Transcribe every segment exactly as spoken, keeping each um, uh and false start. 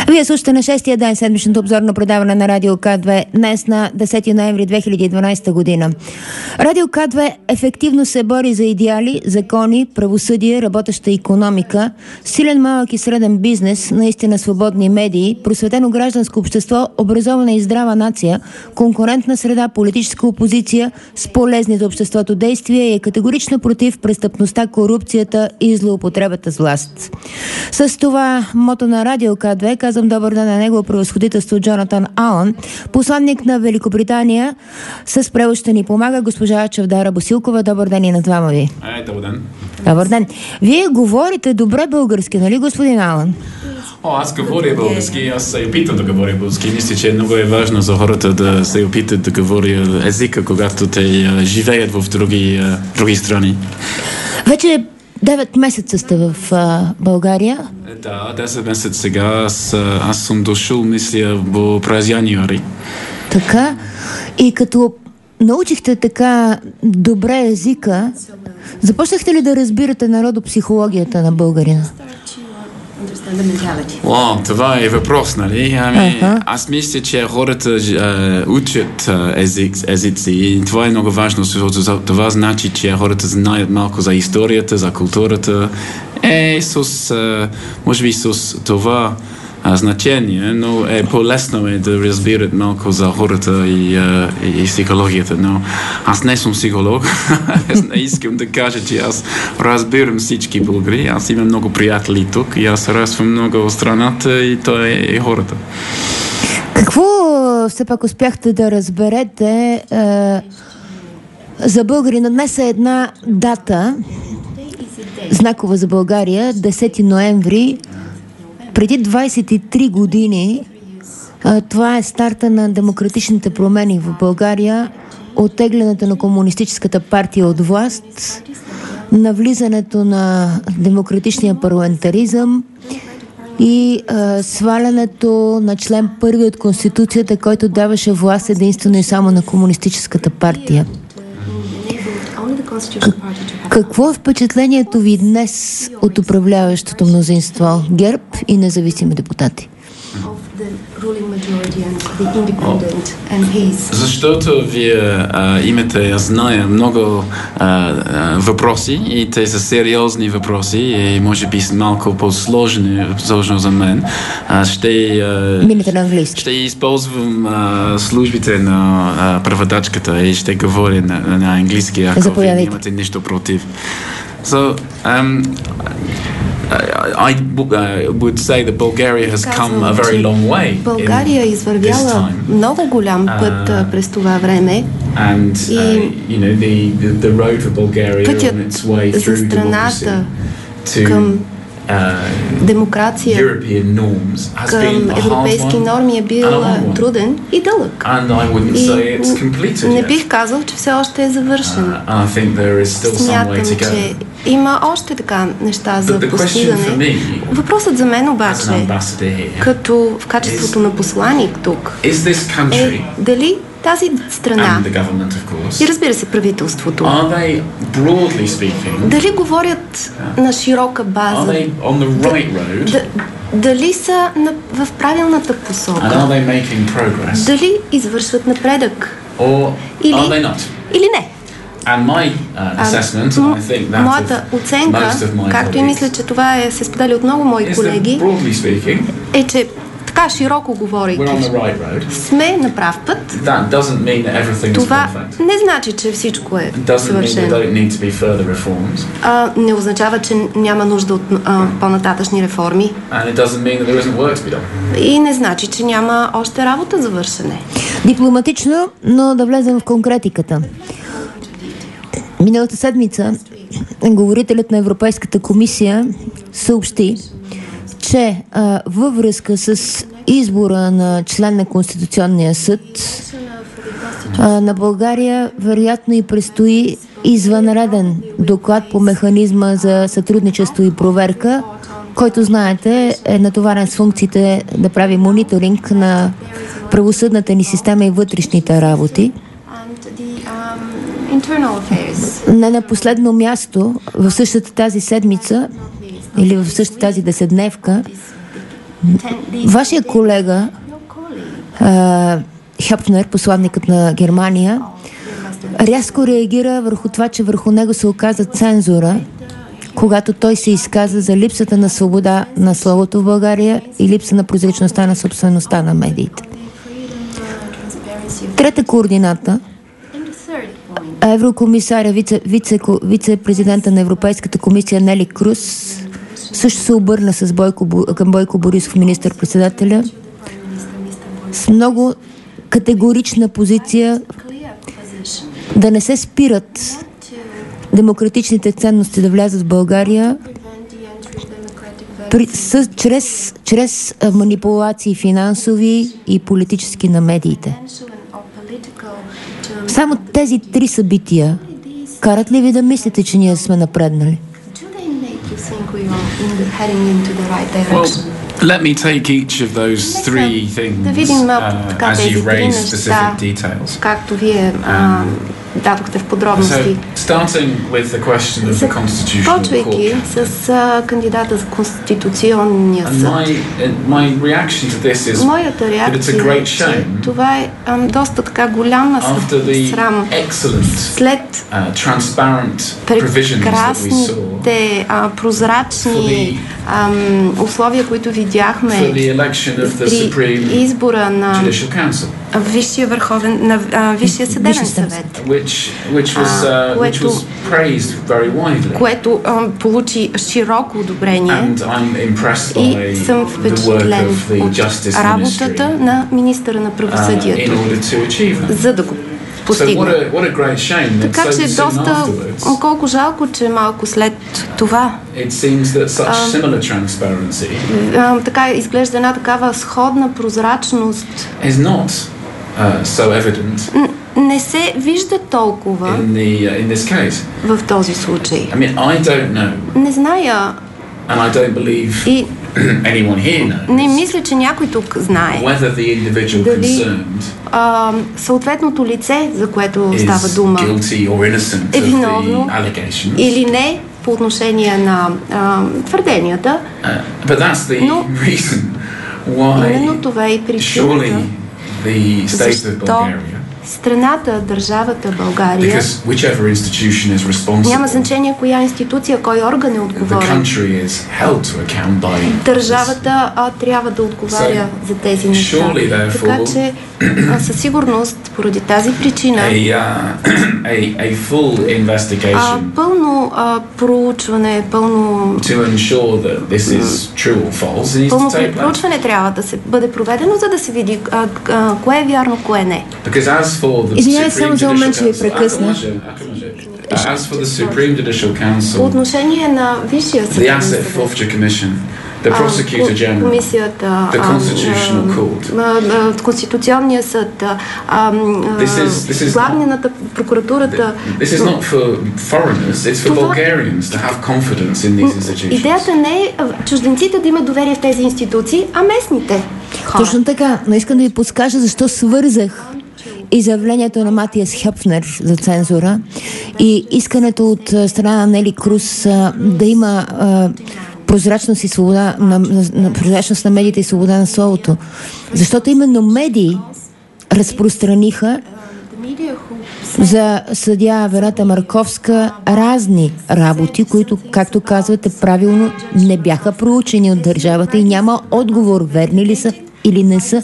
Вие слушате на шестия ден седмичното обзорно предаване на Радио К две, днес на десети ноември две хиляди и дванадесета година. Радио К две ефективно се бори за идеали, закони, правосъдие, работеща икономика, силен малък и среден бизнес, наистина свободни медии, просветено гражданско общество, образована и здрава нация, конкурентна среда, политическа опозиция с полезни за обществото действия и е категорично против престъпността, корупцията и злоупотребата с власт. С това мото на Радио К две казвам добър ден на негово превъзходителство Джонатан Алън, посланник на Великобритания. С превод ще ни помага госпожа Чавдара Босилкова. Добър ден и на двама ви. Е, добър ден. Добър ден. Вие говорите добре български, нали, господин Алън? О, аз говоря български, аз се опитам да говоря български. Мисля, че много е важно за хората да се опитат да говоря езика, когато те uh, живеят в други, uh, други страни. Вече девет месеца сте в uh, България. Да, десет месеца сега. Аз, аз съм дошъл, мисля, през януари. Така. И като научихте така добре езика, започнахте ли да разбирате народопсихологията на българина? О, това е въпрос, нали? Ами, uh-huh. Аз мисля, че хората uh, учат uh, език, езици и това е много важно, защото това значи, че хората знаят малко за историята, за културата. Е, с, uh, може би с това uh, значение, но е по-лесно е да разбират малко за хората и, uh, и, и психологията. Но аз не съм психолог. Аз не искам да кажа, че аз разбирам всички българи. Аз имам много приятели тук и аз разпвам много от страната и то е и хората. Какво все пак успяхте да разберете е, за българина? Днес е една дата, знакова за България, десети ноември. Преди двадесет и три години е, това е старта на демократичните промени в България, оттеглянето на комунистическата партия от власт, навлизането на демократичния парламентаризъм и а, свалянето на член първи от Конституцията, който даваше власт единствено и само на комунистическата партия. Как, какво е впечатлението ви днес от управляващото мнозинство ГЕРБ и независими депутати? Защото вие а, имате, аз зная, много а, а, въпроси и те са сериозни въпроси и може би малко по-сложни сложно за мен. А, ще, а, Минете на английски. Ще използвам а, службите на а, преводачката и ще говоря на, на английски, ако вие имате нещо против. So, um, I would say that Bulgaria has come a very long way. България е извървяла много голям път uh, през това време. And uh, you know the the, the road for Bulgaria on its way through democracy to към демокрация, към европейски норми е бил труден и дълъг. И не бих казал, че все още е завършен. Смятам, че има още така неща за постигане. Въпросът за мен обаче, като в качеството на посланик тук, е дали тази страна и разбира се правителството, дали говорят на широка база, да, дали са на, в правилната посока, дали извършват напредък или, или не. And my, uh, assessment, and I think that моята оценка, както и мисля, че това е, се споделя от много мои колеги, е, че така широко говорейки, right сме на прав път. Това не значи, че всичко е съвършено. А, не означава, че няма нужда от а, по-нататъчни реформи. И не значи, че няма още работа за вършене. Дипломатично, но да влезем в конкретиката. Миналата седмица говорителят на Европейската комисия съобщи, че а, във връзка с избора на член на Конституционния съд а, на България вероятно и предстои извънреден доклад по механизма за сътрудничество и проверка, който, знаете, е натоварен с функциите да прави мониторинг на правосъдната ни система и вътрешните работи. Не на последно място, в същата тази седмица или в същата тази деседневка, Вашия колега uh, Хепнер, посланникът на Германия, рязко реагира върху това, че върху него се оказа цензура, когато той се изказа за липсата на свобода на словото в България и липса на прозрачността на собствеността на медиите. Трета координата. Еврокомисаря, вице, вице, вице-президента на Европейската комисия Нели Круз също се обърна с Бойко, към Бойко Борисов, министър-председателя, с много категорична позиция да не се спират демократичните ценности да влязат в България при, с, чрез, чрез манипулации финансови и политически на медиите. Само тези три събития карат ли ви да мислите, че ние сме напреднали? Let me take each of those three things uh, as you raise specific details. Както вие uh, дадохте в подробности. Започвайки с uh, кандидата за Конституционния съд. Моята реакция е, че това е um, доста така голяма срам. След прекрасните uh, прозрачни um, условия, които видяхме при избора на Висшия върховен, на uh, Висшия съдебен съвет, which, which was, uh, uh, което, which was praised very widely. което uh, получи широко одобрение. And I'm impressed by и съм впечатлен от работата на министъра на правосъдието, uh, in order to achieve that. За да го постигне. So what a, what a great shame. Така че so доста, колко жалко, че малко след това it seems that such uh, similar transparency uh, така изглежда една такава сходна прозрачност is not uh, so evident. Не се вижда толкова in the, uh, in this case. В този случай. I mean, I don't know. Не зная. And I don't believe и anyone here knows. Не мисля, че някой тук знае. Whether the individual дали concerned а, съответното лице, за което става дума, е виновно или не по отношение на а, твърденията. Uh, but that's the но reason why именно това е и причината, защо страната, държавата България, няма значение коя институция, кой орган е отговорен. Държавата а, трябва да отговаря so, за тези неща. Така че а, със сигурност, поради тази причина, a, uh, a, a full а, пълно а, проучване, пълно пълно проучване трябва да се бъде проведено, за да се види а, а, кое е вярно, кое не. Извинявай само за момент, че ви прекъсна. По отношение на Висшия съдебен съвет, the prosecutor general, комисията, the constitutional court, Конституционния съд, главната прокуратурата. This is not for foreigners, it's for Bulgarians to have confidence in these institutions. Идеята не е чужденците да имат доверие в тези институции, а местните хора. Точно така, но искам да ви подскажа защо свързах изявлението на Матиас Хепнер за цензура и искането от страна на Нели Круз да има прозрачност и свобода на, на, на прозрачност на медиите и свобода на словото. Защото именно медии разпространиха за съдия Верата Марковска разни работи, които, както казвате правилно, не бяха проучени от държавата и няма отговор верни ли са или не са.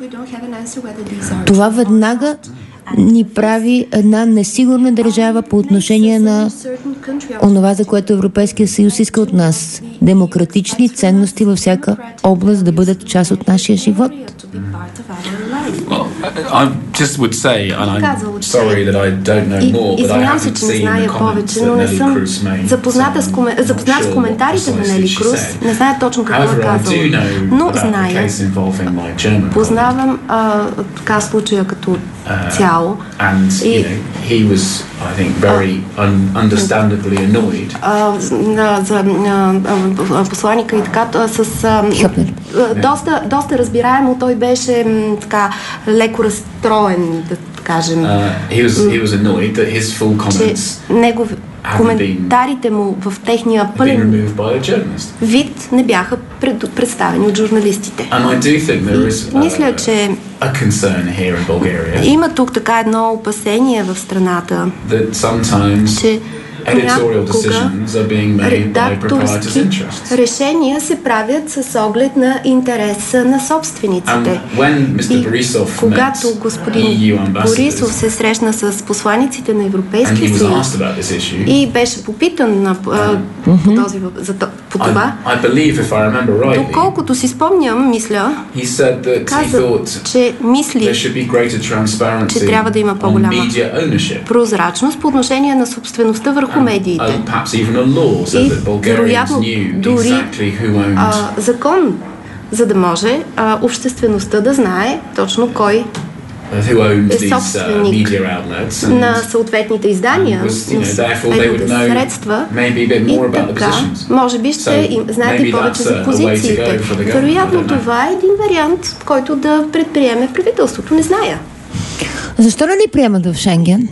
Това веднага ни прави една несигурна държава по отношение на онова, за което Европейския съюз иска от нас. Демократични ценности във всяка област да бъдат част от нашия живот. Well, I just would say, and I'm sorry that I don't know more, but I haven't seen the comments that Nelly Cruz made. Запозната с, коме... запознат с коментарите на Нели Круз, не зная точно какво е казала, но зная, познавам а, така случая като цяло. And, и, you know, he was, I think, very un- understandably annoyed. А, за а, посланика и така, с а, доста, доста разбираемо, той беше м, така леко разстроен, да кажем. Uh, he was, he was annoyed that his full comments негов, коментарите му в техния пълен been removed by a journalist. вид не бяха пред, представени от журналистите. Is, и мисля, че има тук така едно опасение в страната, че редакторски решения се правят с оглед на интереса на собствениците. И когато господин Борисов се срещна с посланиците на Европейския съюз и беше попитан на, uh, по, този, за, по това, доколкото си спомням, мисля, каза, че мисли, че трябва да има по-голяма прозрачност по отношение на собствеността върху медиите. И вероятно дори а, закон, за да може а, обществеността да знае точно кой е собственик на съответните издания, на съответните средства и така, може би ще знаете и повече за позициите. Вероятно това е един вариант, който да предприеме правителството. Не зная. Защо не ни приемат в Шенген?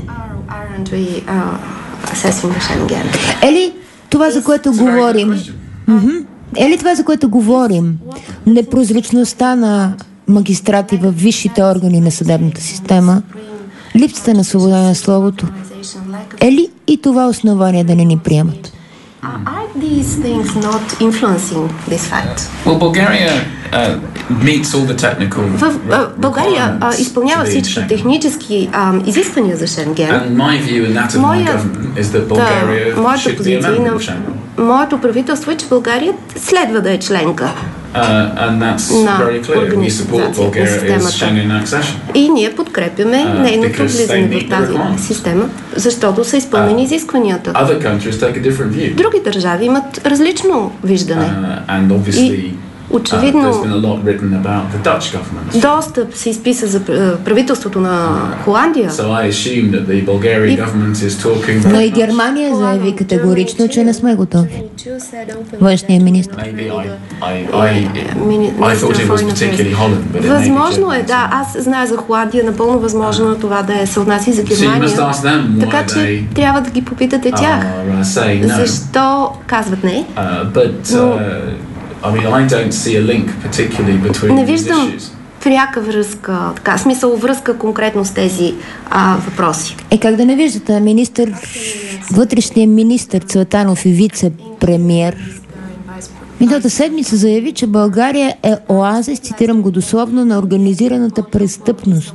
Ели това, за което говорим? Mm-hmm. Ели това, за което говорим? Непрозрачността на магистрати в висшите органи на съдебната система, липсата на свобода на словото. Ели и това основание да не ни приемат? Are these things not influencing this fact? Well, Bulgaria uh, meets all the technical В България uh, изпълнява всички технически uh, изисквания за Шенген. And my view and that of my government is that Bulgaria should be a member of Schengen. Моето правителство е, че България следва да е членка. Uh, and that's very clear. We support Bulgaria's Schengen accession. И ние подкрепяме uh, нейното влизане в тази система, защото са изпълнени uh, изискванията. Other countries take a different view. Други държави имат различно виждане. Uh, and obviously, и очевидно, uh, доста се изписа за правителството на Холандия. So Но и Германия заяви категорично, че не сме готови. Външният министр. Възможно е, да. Аз знае за Холандия, напълно възможно е това да е се отнася за Германия. Така че трябва да ги попитате тях. Защо казват не? Но I mean, I don't see a link particularly between не виждам пряка връзка, така, смисъл връзка конкретно с тези а, въпроси. Е, как да не виждате? Министър, вътрешният министър Цветанов и вице-премиер миналата седмица заяви, че България е оазис, цитирам го дословно, на организираната престъпност.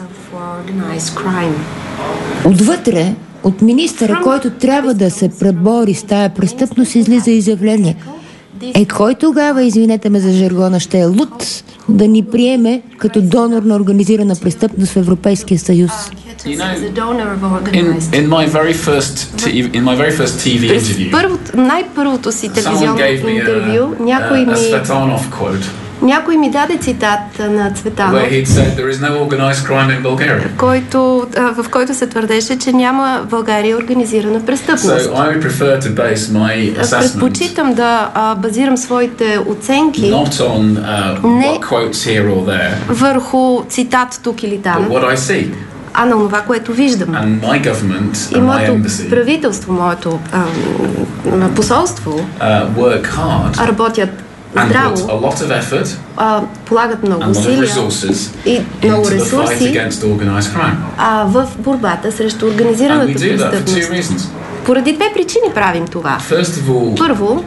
Отвътре, от министъра, който трябва да се пребори с тая престъпност, излиза изявление. Е, кой тогава, извинете ме за жаргона, ще е луд да ни приеме като донор на организирана престъпност в Европейския съюз? You know, in, in my very first t- in my very first T V interview, първото, най-първото си телевизионно интервю, някой ми Някой ми даде цитат на Цветанов, no който, в който се твърдеше, че няма в България организирана престъпност. So предпочитам да а, базирам своите оценки on, uh, не върху цитат тук или там, а на това, което виждам. И моето правителство, моето а, посолство uh, работят здраво, а, полагат много усилия и много ресурси а, в борбата срещу организираната престъпност. Поради две причини правим това. Първо,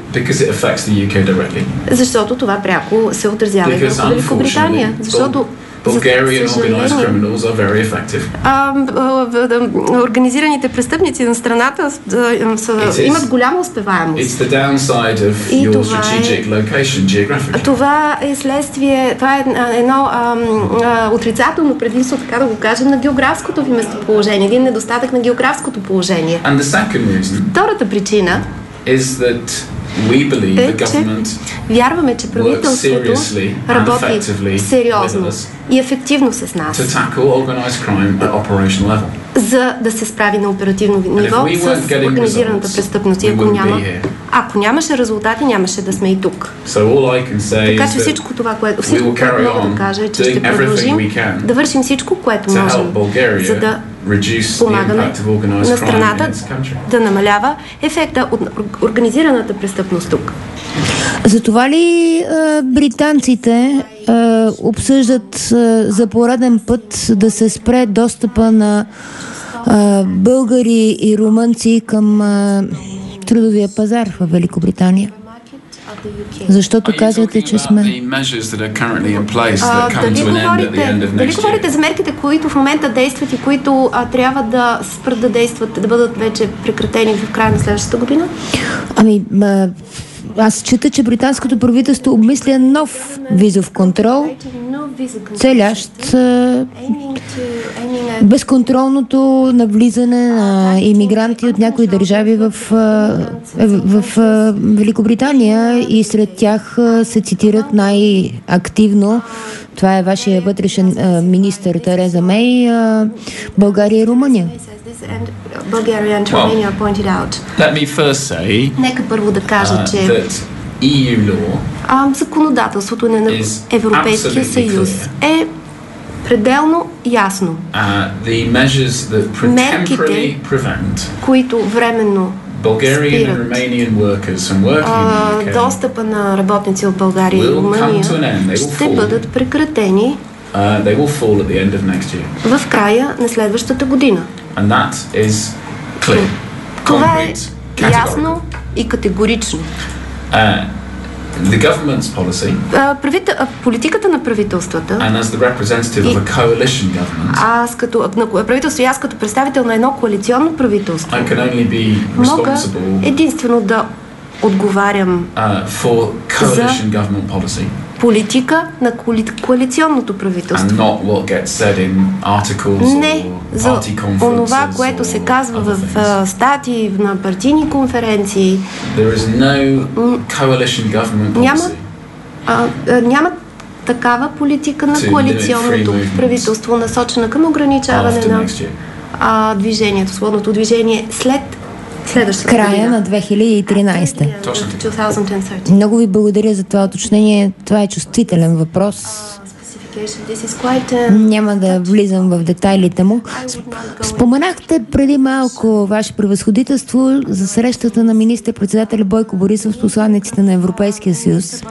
защото това пряко се отразява и върху Великобритания. Защото Bulgarian organized criminals are very effective. А, организираните престъпници на страната са, имат голяма успеваемост. It's the downside of your strategic location geographically. Това е следствие, това е едно а, а, отрицателно предимство, така да го кажем, на географското ви местоположение, един недостатък на географското положение. And the second reason Втората причина is that we believe the government вярваме, че правителството работи сериозно и ефективно с нас, за да се справи на оперативно ниво с организираната престъпност. И ако няма, ако нямаше резултати, нямаше да сме и тук. Така че всичко това, което всичко, което мога да кажа, е, че ще продължим да вършим всичко, което можем, за да помагаме на страната да намалява ефекта от организираната престъпност тук. Затова ли а, британците а, обсъждат а, за пореден път да се спре достъпа на а, българи и румънци към а, трудовия пазар в Великобритания? Защото казвате, че сме... Дали говорите за мерките, които в момента действат и които а, трябва да спрат да действат, да бъдат вече прекратени в края на следващата година? Ами... А, аз чета, че британското правителство обмисля нов визов контрол, целящ а, безконтролното навлизане на имигранти от някои държави в, а, в, в а, Великобритания и сред тях а, се цитират най-активно, това е вашия вътрешен а, министър Тереза Мей, а, България и Румъния. Bulgaria and Romania pointed out. Let me first say, нека първо да кажа, uh, че E U law а, законодателството на Европейския съюз е пределно ясно. Uh, the measures that temporarily prevent които временно Bulgarian and Romanian workers from working in the U K достъпа на работници от България и Румъния ще бъдат прекратени uh, they will fall at the end of next year. В края на следващата година. And that is clear. Това е ясно и категорично. Uh, the government's policy, uh, правител, uh, политиката на правителствата, and as the representative of a coalition government, аз като на правителство и аз като представител на едно коалиционно правителство, I can only be мога единствено да отговарям uh, for coalition government policy. Политика на коали... коалиционното правителство. Не за онова, което се казва в uh, статии на партийни конференции. No няма, а, а, няма такава политика на коалиционното правителство, насочена към ограничаване на а, движението, свободното движение след следващата края година. На две хиляди и тринадесета. Много ви благодаря за това уточнение. Това е чувствителен въпрос. Няма да влизам в детайлите му. Споменахте преди малко, Ваше превъзходителство, за срещата на министър-председателя Бойко Борисов с посланиците на Европейския съюз.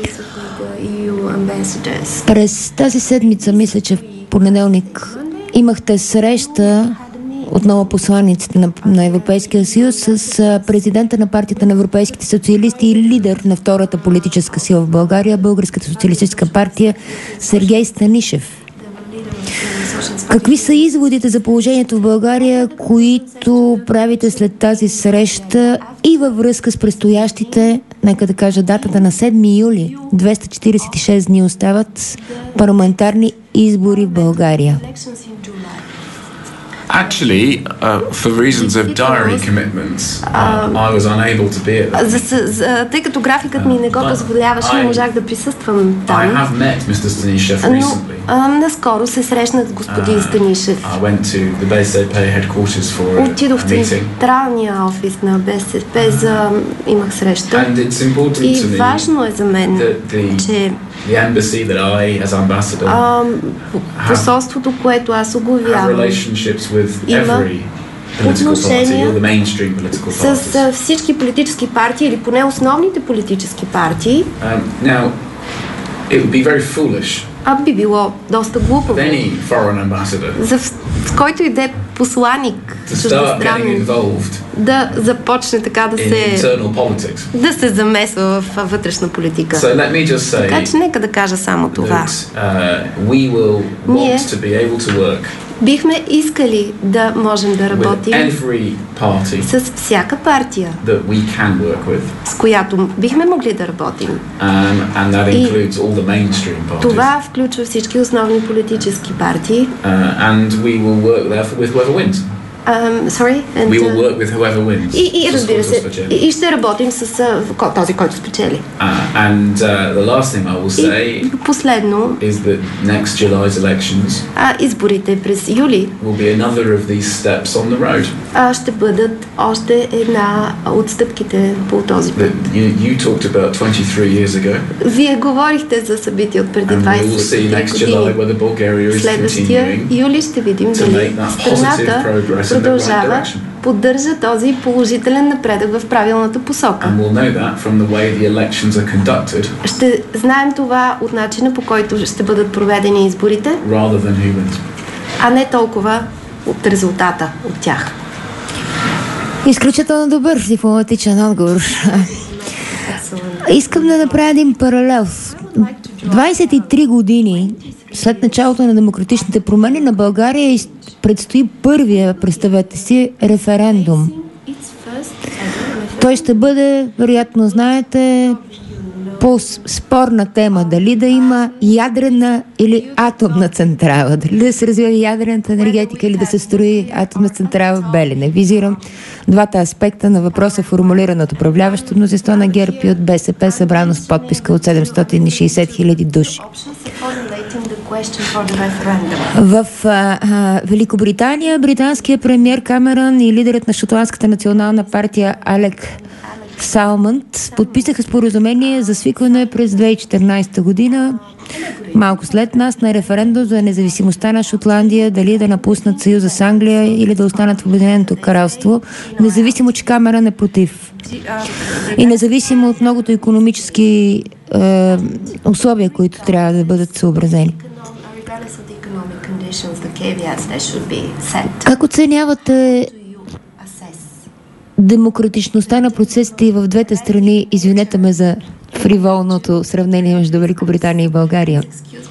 През тази седмица, мисля, че в понеделник, имахте среща отново посланиците на, на Европейския съюз с а, президента на партията на европейските социалисти и лидер на втората политическа сила в България, Българската социалистическа партия, Сергей Станишев. Какви са изводите за положението в България, които правите след тази среща и във връзка с предстоящите, нека да кажа датата на седми юли, двеста четиридесет и шест дни остават, парламентарни избори в България? Actually, uh, for reasons of diary commitments, uh, I was unable to be at that. За, за, тъй като графикът ми не го позволяваше, не можах да присъствам там. I have met Mister Stanishev recently. Но наскоро се срещнах с господин Станишев. I went to the B S P headquarters for a Отидох в централния офис на Б С П за имах среща. И важно е за мен, че the embassy that I, as ambassador, uh, посолството, което аз оглавявам, има отношения с всички политически партии или поне основните политически партии. Um, now, it would be very foolish. А би било доста глупаво за в, в който иде посланик чуждестранен да започне така да се да се замесва в вътрешна политика. So така че нека да кажа само това. That, uh, Ние бихме искали да можем да работим с всяка партия, с която бихме могли да работим. Um, and that includes all the mainstream parties. Това включва всички основни политически партии. Uh, and we will work therefore with whoever wins. Um, sorry? And, we will work with whoever wins. И, и разбира се, и ще работим с uh, този, който спечели. Uh, and uh, the last thing I will say и последно is that next July's elections а, изборите през юли will be another of these steps on the road. А, ще бъдат още една от стъпките по този път. You, you talked about twenty-three years ago. Вие говорихте за събития от преди двайсет и три години. Следващия юли ще видим дали страната продължава поддържа този положителен напредък в правилната посока. And we'll know that from the way the elections are conducted. Ще знаем това от начина, по който ще бъдат проведени изборите, rather than who wins. А не толкова от резултата от тях. Изключително добър дипломатичен отговор. Искам да направя един паралел. двадесет и три години след началото на демократичните промени на България предстои първия, представете си, референдум. Той ще бъде, вероятно знаете, по спорна тема, дали да има ядрена или атомна централа, дали да се развива ядрената енергетика или да се строи атомна централа в Белене. Визирам двата аспекта на въпроса, формулиран от управляващото мнозинство на ГЕРБ и от БСП, събрано с подписка от седемстотин и шейсет хиляди души. В а, а, Великобритания британският премиер Камерън и лидерът на шотландската национална партия Алек Салмънд подписаха споразумение за свикване през две хиляди и четиринадесета година, малко след нас, на референдум за независимостта на Шотландия, дали да напуснат съюза с Англия или да останат в Обединеното кралство, независимо, че Камерън е против. И независимо от многото икономически е, условия, които трябва да бъдат съобразени. Как оценявате демократичността на процесите и в двете страни? Извинете ме за фриволното сравнение между Великобритания и България.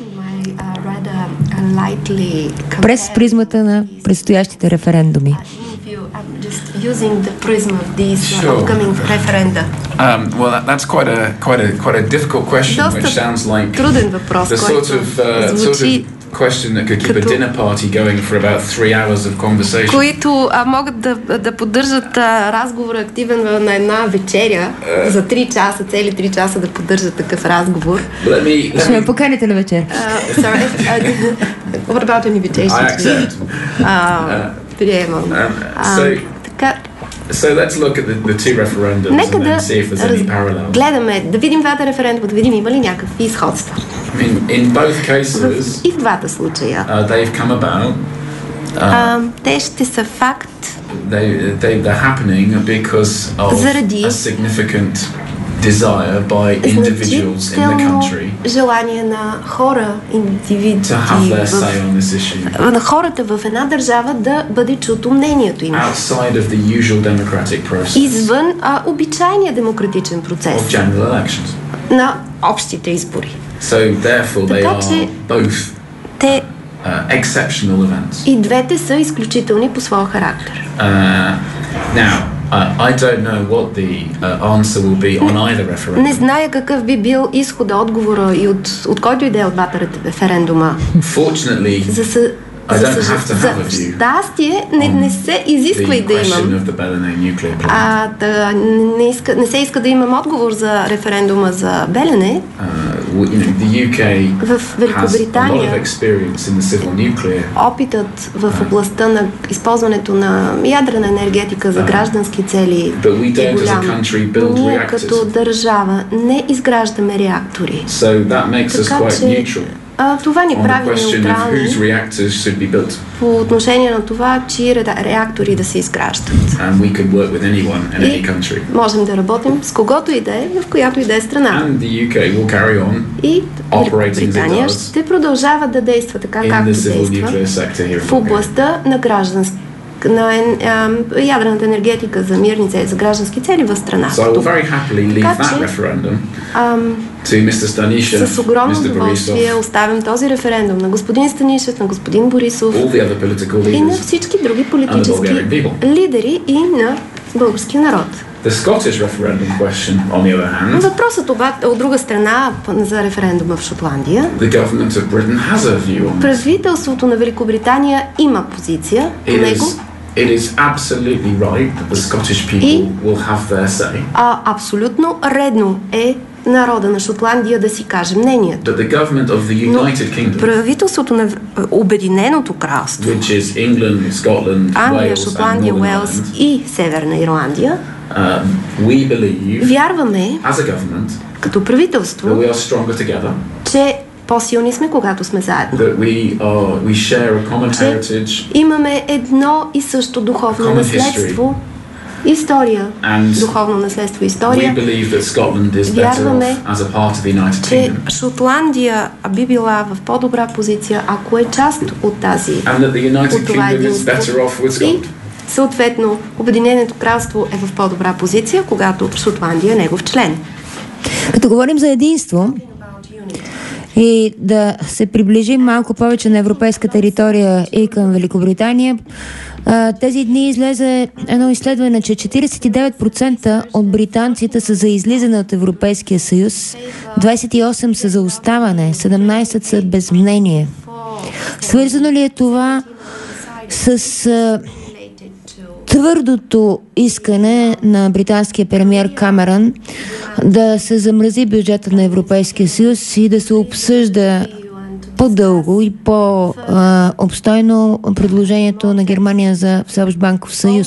През призмата на предстоящите референдуми. Using the prism of these sure. upcoming referenda. Um, well, that, that's quite a quite a quite a difficult question, which sounds like въпрос, the sort of uh, sort of question that could keep a dinner party going for about three hours of conversation. Които а, могат да, да поддържат а, разговор активен на една вечеря uh, за три часа, цели три часа да поддържат такъв разговор. Ще ме поканите на вечер. Uh, sorry. Uh, what about an invitation? I accept. Uh, приемам. Um, so, така. So let's look at the, the two referendums Нека and then see if there's any parallels. Гледаме, да видим двата референдума, да видим има ли някакви изходства. I mean, in both cases, в, и в двата случая. Uh, they've come about. Uh, uh, те ще са факт. They, they, they're happening because of заради a significant desire by individuals in the country желание на хора, индивиди, to have their say on this issue. На хората в една държава да бъде чуто мнението им. Outside of the usual democratic process. Извън а, обичайния демократичен процес. Of general elections. На общите избори. So therefore they are both те uh, exceptional events. И двете са изключителни по своя характер. Uh, now Uh, I don't know what the uh, answer will be on either referendum. Не зная какъв би бил изхода, отговора и от, от който и да е от двата референдума. Fortunately, за, за, I don't have to have a view. Щастие не, не се изисква и да имам. А, да, не, иска, не се иска да имам отговор за референдума за Белене. Uh, you know, the U K в Великобритания опитът в областта на използването на ядрена енергетика за граждански цели е голям. Ние като държава не изграждаме реактори. So така че а, това ни прави неутрални по отношение на това, чии реактори да се изграждат. И можем да работим с когото и да е, в която и да е страна. И Великобритания ще продължава да действа така, както действа в областта на граждански на е, ядрената енергетика за мирни цели, за граждански цели в страната. So I'll very happily leave that referendum to Mister Stanishев, с огромно удоволствие оставям този референдум на господин Станишев, на господин Борисов и на всички други политически лидери и на българския народ. The Scottish referendum question, on the other hand, въпросът обаче от друга страна за референдума в Шотландия. The government of Britain has a view on this. Правителството на Великобритания има позиция по него. It is absolutely right that the Scottish people will have their say. А абсолютно редно е народа на Шотландия да си каже мнението. But the government of the United Kingdom, правителството на Обединеното кралство, which is England, Scotland, Англия, Wales, Шотландия, Уелс и Северна Ирландия, uh, we believe, вярваме, as a government, като правителство, that we are stronger together, че по-силни сме, когато сме заедно. That we are, we share a common heritage. Имаме едно и също духовно наследство. История, and духовно наследство, история. Вярваме, че Шотландия би била в по-добра позиция, ако е част от тази, от това единство. И съответно, Обединеното кралство е в по-добра позиция, когато Шотландия е негов член. Като говорим за единство и да се приближим малко повече на европейска територия и към Великобритания, тези дни излезе едно изследване, че четиридесет и девет процента от британците са за излизане от Европейския съюз, двадесет и осем процента са за оставане, седемнадесет процента са без мнение. Свързано ли е това с а, твърдото искане на британския премиер Камерън да се замрази бюджета на Европейския съюз и да се обсъжда по-дълго и по-обстойно предложението на Германия за всеобщ банков съюз?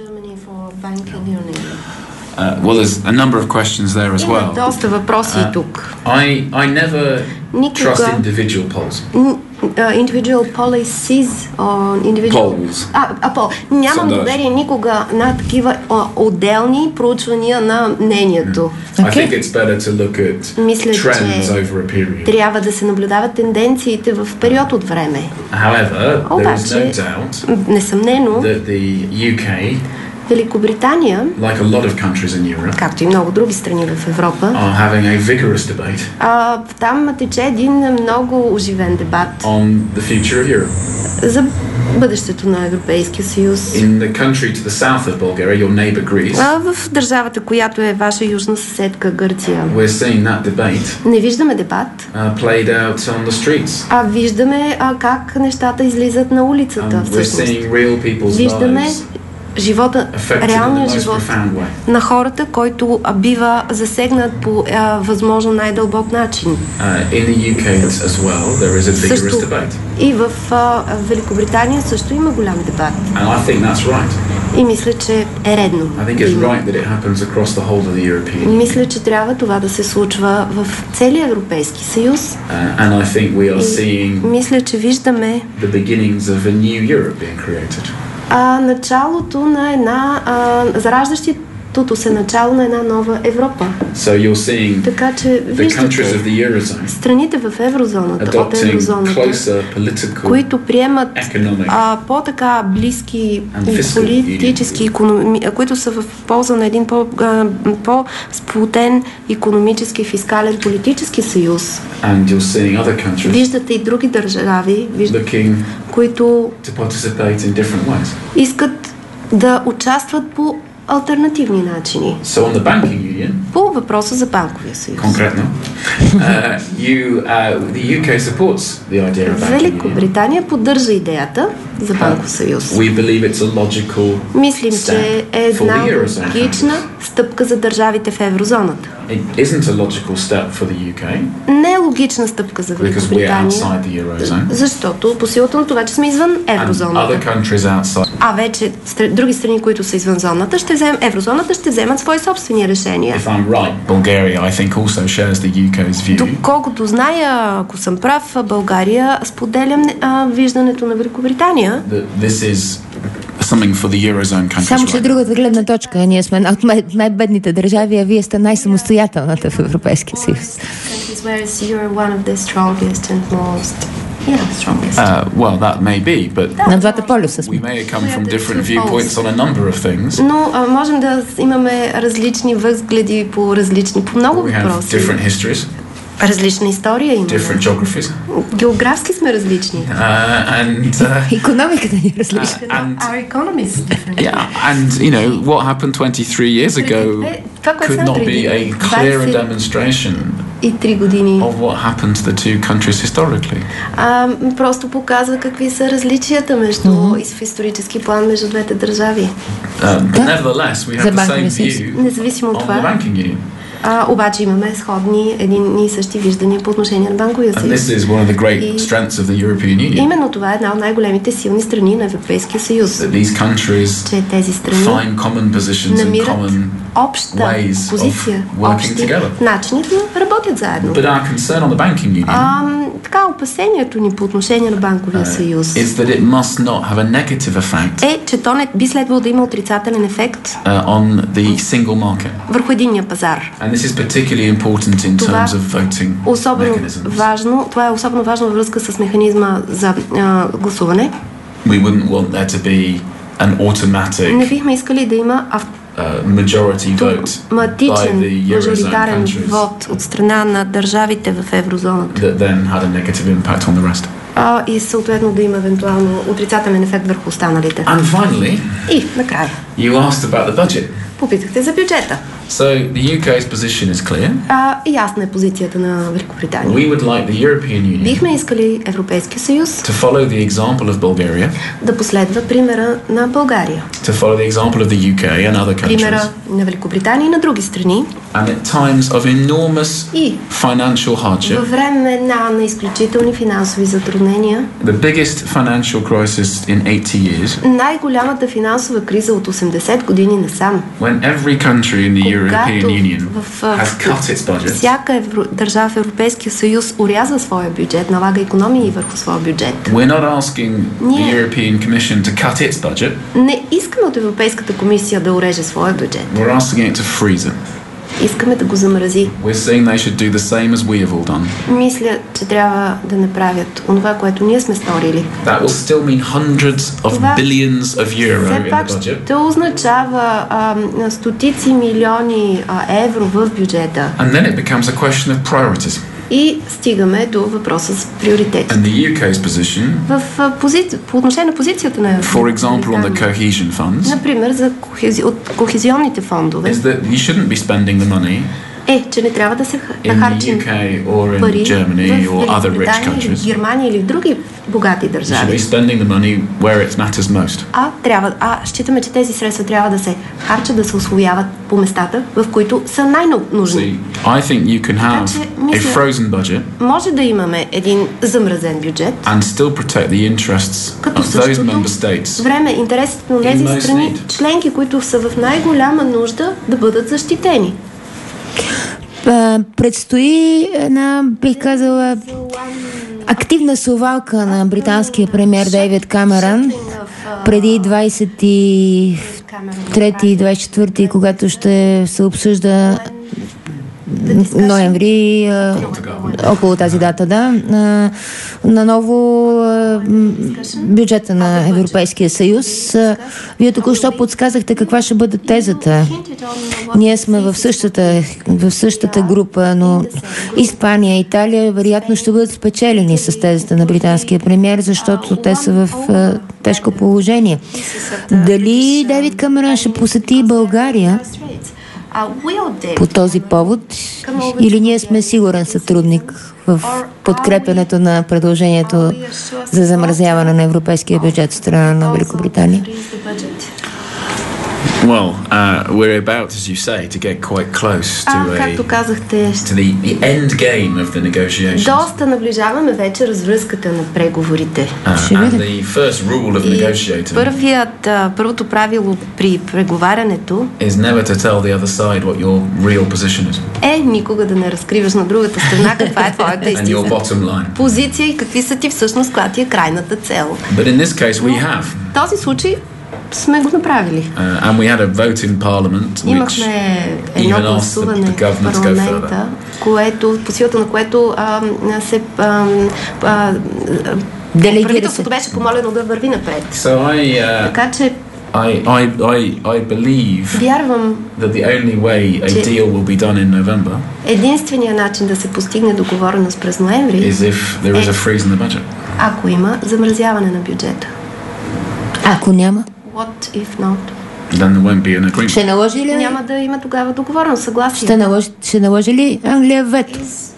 Uh, well, there's a number of questions there as well. Има доста въпроси uh, тук. I, I never Никога, trust individual polls. Uh, individual policies or individual... Polls. А, а, пол. Нямам доверие никога на такива uh, отделни проучвания на мнението. Mm. Okay. I think it's better to look at Мисля, trends over a period. Трябва да се наблюдават тенденциите в период от време. However, there is no doubt несъмнено, that the U K, Великобритания, like a lot of countries in Europe, както и много други страни в Европа, are having a vigorous debate. А, там тече един много оживен дебат on the future of Europe. За бъдещето на Европейския съюз. In the country to the south of Bulgaria, your neighbor Greece, а, в държавата, която е ваша южна съседка Гърция, we're seeing that debate, не виждаме дебат, uh, played out on the streets. А виждаме а, как нещата излизат на улицата. Um, we're seeing real people's виждаме lives живота, реалния живот на хората, който бива засегнат по а, възможно най-дълбок начин. Uh, in the U K as well, there is a vigorous също, debate. И в а, Великобритания също има голям дебат. And I think that's right. И мисля, че е редно. I think it's right that it happens across the whole of the European Union. Мисля, че трябва това да се случва в целия Европейски съюз. Uh, and I think we are seeing мисля, че виждаме the beginnings of a new Europe being created. А, началото на една а, зараждащото се начало на една нова Европа. So you're seeing така че виждате страните в еврозоната, от еврозоната, които приемат а, по-така близки политически, економи, които са в полза на един по, а, по-сплотен икономически, фискален, политически съюз. Виждате и други държави, виждате, които искат да участват по алтернативни начини. So on the banking union, по въпроса за банковия съюз. Конкретно, uh, you, uh, the U K supports the idea of banking union. Великобритания поддържа идеята за банков съюз. Uh, we believe it's a logical Мислим, че е една логична стъпка за държавите в еврозоната. It isn't a logical step for the U K. Не е логична стъпка за Великобритания, защото по силата на това, че сме извън еврозоната. А вече други страни, които са извън зоната, ще вземем еврозоната, ще вземат свои собствени решения. If I'm right, Bulgaria, I think, also shares the U K's view. Доколкото зная, ако съм прав, България споделям а, виждането на Великобритания. This is something for the Eurozone countries. Само че другата гледна точка. Ние сме от най- най-бедните държави, а вие сте най-самостоятелната в Европейския съюз. Yeah, strongest. Uh, well, that may be, but на двата полюса сме. We may come from different viewpoints on a number of things. Но а, можем да имаме различни възгледи по различни, по много въпроси. We have different histories. Различна история има. Different geographies. Географски сме различни. Uh, and uh, икономиката ни е различна. Uh, and, Our economy is different. Yeah, and you know what happened twenty-three years ago could not be a clearer demonstration и три години. Of what happened to the two countries historically. А, просто показва какви са различията между mm-hmm. в исторически план между двете държави. Uh, but nevertheless, we have the same view Независимо от това, on the banking union. А, обаче имаме сходни едни и същи виждания по отношение на банковия съюз. And this is one of the great strengths of the European Union. Именно това е една от най-големите силни страни на Европейския съюз. That these countries че тези страни find common positions and common обща позиция, общи начини да работят заедно. But our concern on the banking union а, така опасението ни по отношение на банковия съюз uh, is that it must not have a negative effect е, че то не би следвало да има отрицателен ефект uh, on the single market. Върху единния пазар. And this is particularly important in това terms of voting особено mechanisms. Важно, това е особено важно във връзка с механизма за а, гласуване. We wouldn't want there to be an automatic Не бихме искали да има ав... uh, majority vote автоматичен мажоритарен вод от страна на държавите в еврозоната. That then had a negative impact on the rest. А, и съответно да има евентуално отрицателен ефект върху останалите. And finally, и накрая, you asked about the budget. Попитахте за бюджета. So the U K's position is clear. А, ясна е позицията на Великобритания. We would like the European Union Бихме искали Европейския съюз to follow the example of Bulgaria, да последва примера на България, to follow the example of the U K and other countries, примера на Великобритания и на други страни. And at times of enormous и financial hardship, във времена на изключителни финансови затруднения, the biggest financial crisis in eighty years, най-голямата финансова криза от осемдесет години насам, when every country in the European Union в, has cut its budget, всяка евро, държава в Европейския съюз орязва своя бюджет, налага икономии върху своя бюджет. We're not asking the European Commission to cut its budget. Не искаме от Европейската комисия да ореже своя бюджет. We're asking it to freeze it. Искаме да го замрази. We're saying they should do the same as we have all done. Мисля, че трябва да направят онова, което ние сме сторили. That will still mean hundreds of това billions of euro in the budget. Това означава а, стотици милиони а, евро в бюджета. And then it becomes a question of priorities. И стигаме до въпроса с приоритети. And the U K's position, в пози... по отношение на позицията на for example on the cohesion funds, например за кохези... от кохезионните фондове, is that you shouldn't be spending the money е, че не трябва да се харчим пари в Великобритания, в Германия или в други богати държави. А, трябва, а считаме, че тези средства трябва да се харчат, да се усвояват по местата, в които са най-нужни. I think you can have a frozen budget, може да имаме един замразен бюджет, and still protect the interests of those member states. Време интересите на тези страни членки, които са в най-голяма нужда, да бъдат защитени. Предстои една, бих казала, активна совалка на британския премиер Дейвид Камерън преди двадесет и трети и двадесет и четвърти, когато ще се обсъжда ноември, а, около тази дата, да, а, наново а, бюджета на Европейския съюз. А, вие току-що подсказахте каква ще бъде тезата. Ние сме в същата, в същата група, но Испания и Италия вероятно ще бъдат спечелени с тезата на британския премиер, защото те са в а, тежко положение. Дали Дейвид Камерън ще посети България по този повод, или ние сме сигурен сътрудник в подкрепянето на предложението за замразяване на европейския бюджет в страна на Великобритания? Well, uh, we're about, as you say, to get quite close to, а, както казахте, to the, the end game of the negotiations. Доста наближаваме вече развръзката на преговорите. Uh, and the first rule of negotiating първият, първото правило при преговарянето is never to tell the other side what your real position is. Е никога да не разкриваш на другата страна каква е твоята истина. And your bottom line. Позиция и какви са ти всъщност, каква ти е крайната цел. But in this case we have. В този случай сме го направили. Uh, and we had a vote in Parliament, имахме едно гласуване в парламента, което, по силата на което а, се а, а, правителството беше помолено да върви напред. So I, uh, така че I, I, I, I believe вярвам, that the only way a deal will be done in November единственият начин да се постигне договореност през ноември is if there is a freeze in the budget. Ако има замразяване на бюджета. Ако няма? What if not? Then there won't be an agreement. Ще наложи ли? Няма да има тогава договореност, съгласие. Ще наложи, ще наложи ли Англия вето?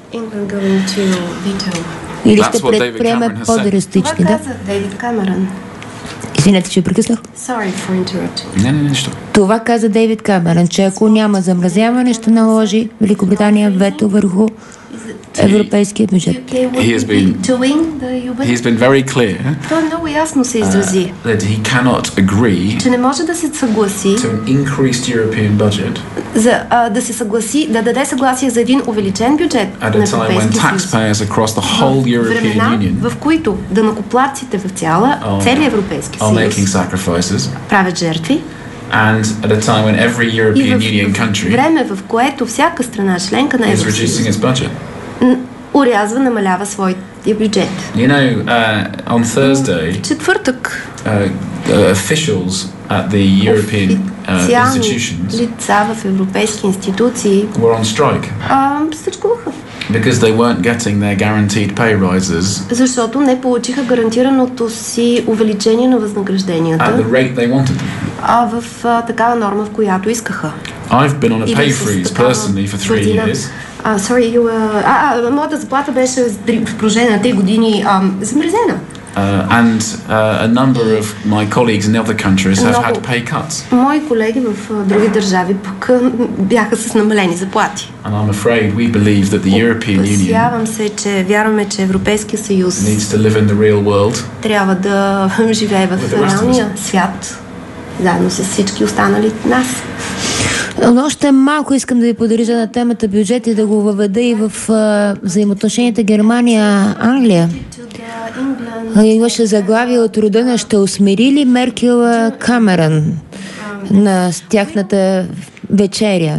Или ще предприеме по-драстични, да? Това каза Дейвид Камерън. Извинете, че прекъснах. Sorry for interrupting. Не, не, нищо. Това каза Дейвид Камерън, че ако няма замразяване, ще наложи Великобритания вето върху европейския бюджет. He has been, he has been very clear Той много ясно се изрази, uh, that he cannot agree че не може да се съгласи to an increased European budget за, а, да се съгласи, да даде съгласие за един увеличен бюджет на Европейския съюз в времена, в които данъкоплатците в цяла, целия Европейски съюз правят жертви. And at a time when every European Union country време, в което всяка страна членка на Европейския урязва, намалява своя бюджет. You know, uh, on Thursday, четвъртък, uh, uh, officials at the European uh, institutions лица в европейски институции were on strike. Uh, стъчкуваха. Because they weren't getting their guaranteed pay rises. Защото не получиха гарантираното си увеличение на възнагражденията. At the rate they wanted. А в а, такава норма, в която искаха. I've been on a pay freeze personally for three years. Uh, sorry, you were... А, а, моята заплата беше в продължение на три години а, замразена. Uh, and uh, a number of my colleagues in other countries have had pay cuts. Мои колеги в други държави пък бяха с намалени заплати. And I'm afraid we believe that the European Union Опасявам се, че вярваме, че Европейския съюз needs to live in the real world. Трябва да живее в реалния свят, заедно с всички останали нас. Но още малко искам да ви подаря на темата бюджет и да го въведа и в а, взаимоотношенията Германия-Англия. Имаше заглавие от рода на "Ще усмири ли Меркел Камерън" на тяхната вечеря.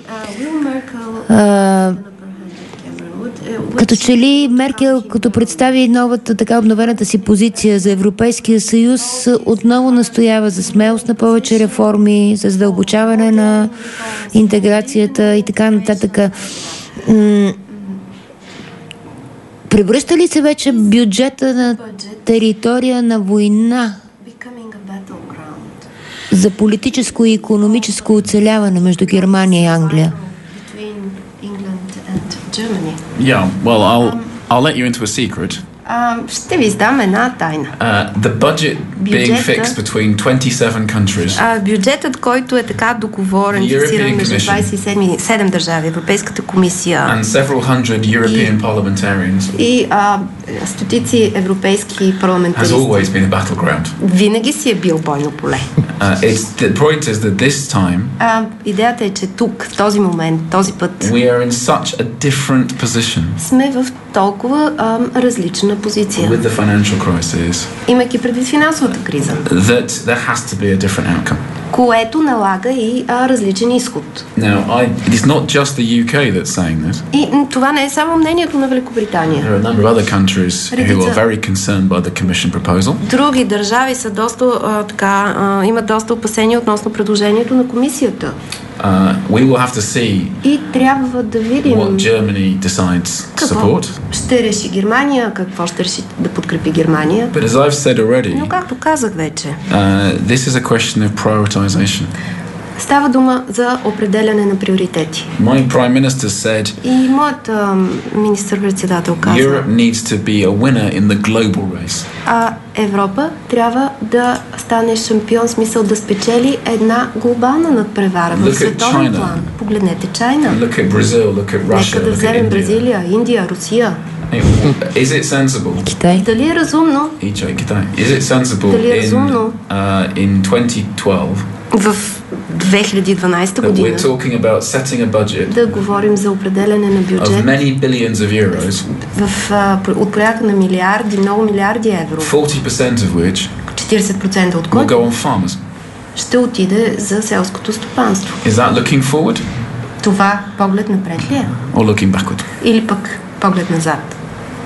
А, като че ли Меркел, като представи новата така обновената си позиция за Европейския съюз, отново настоява за смелост на повече реформи, за задълбочаване на интеграцията и така нататък. М- Превръща ли се вече бюджета на територия на война за политическо и икономическо оцеляване между Германия и Англия? Yeah, well, I'll I'll let you into a secret. Uh, ще ви издам една тайна. Uh, the budget being fixed between twenty-seven countries. Uh, бюджетът, който е така договорен, фиксиран между двадесет и седем държави, Европейската комисия and several hundred European parliamentarians. И uh, стотици европейски парламентаристи. Has always been a battleground. Винаги си е бил бойно поле. Uh, it's, the point is that this time uh, идеята е, че тук, в този момент, този път we are in such a different position. Сме в толкова uh, различна позиция. With the financial crisis. Имайки предвид финансовата криза. That there has to be a different outcome. Което налага и а, различен изход. Now, I, it is not just the U K that's saying this. И това не е само мнението на Великобритания. There are a number of other countries who are very concerned by the Commission proposal. Други държави са доста а, така а, имат доста опасения относно предложението на комисията. Uh, we will have to see и трябва да видим what Germany decides to support. Ще реши Германия, какво ще реши да подкрепи Германия. But as I've said already, но както казах вече, uh, this is a question of prioritization. Става дума за определяне на приоритети. My prime minister said, и моят министър-председател каза, Europe needs to be a winner in the global race. А Европа трябва да стане шампион, смисъл да спечели една глобална надпревара в световен план. Погледнете Чайна. Look at Brazil, look at Russia, Нека да вземем Бразилия, Индия, Русия. Is it sensible? Китай. Дали е разумно? Китай. Is it sensible Дали е разумно? In, uh, in twenty twelve? В две хиляди и дванадесета година we're talking about setting a budget да говорим за определяне на бюджет of many billions of euros, в, uh, от порядъка на милиарди, много милиарди евро, forty percent of which четиридесет процента от will go on farmers. Ще отиде за селското стопанство. Is that looking forward? Това поглед напред ли е? Or looking backward? Или пък поглед назад?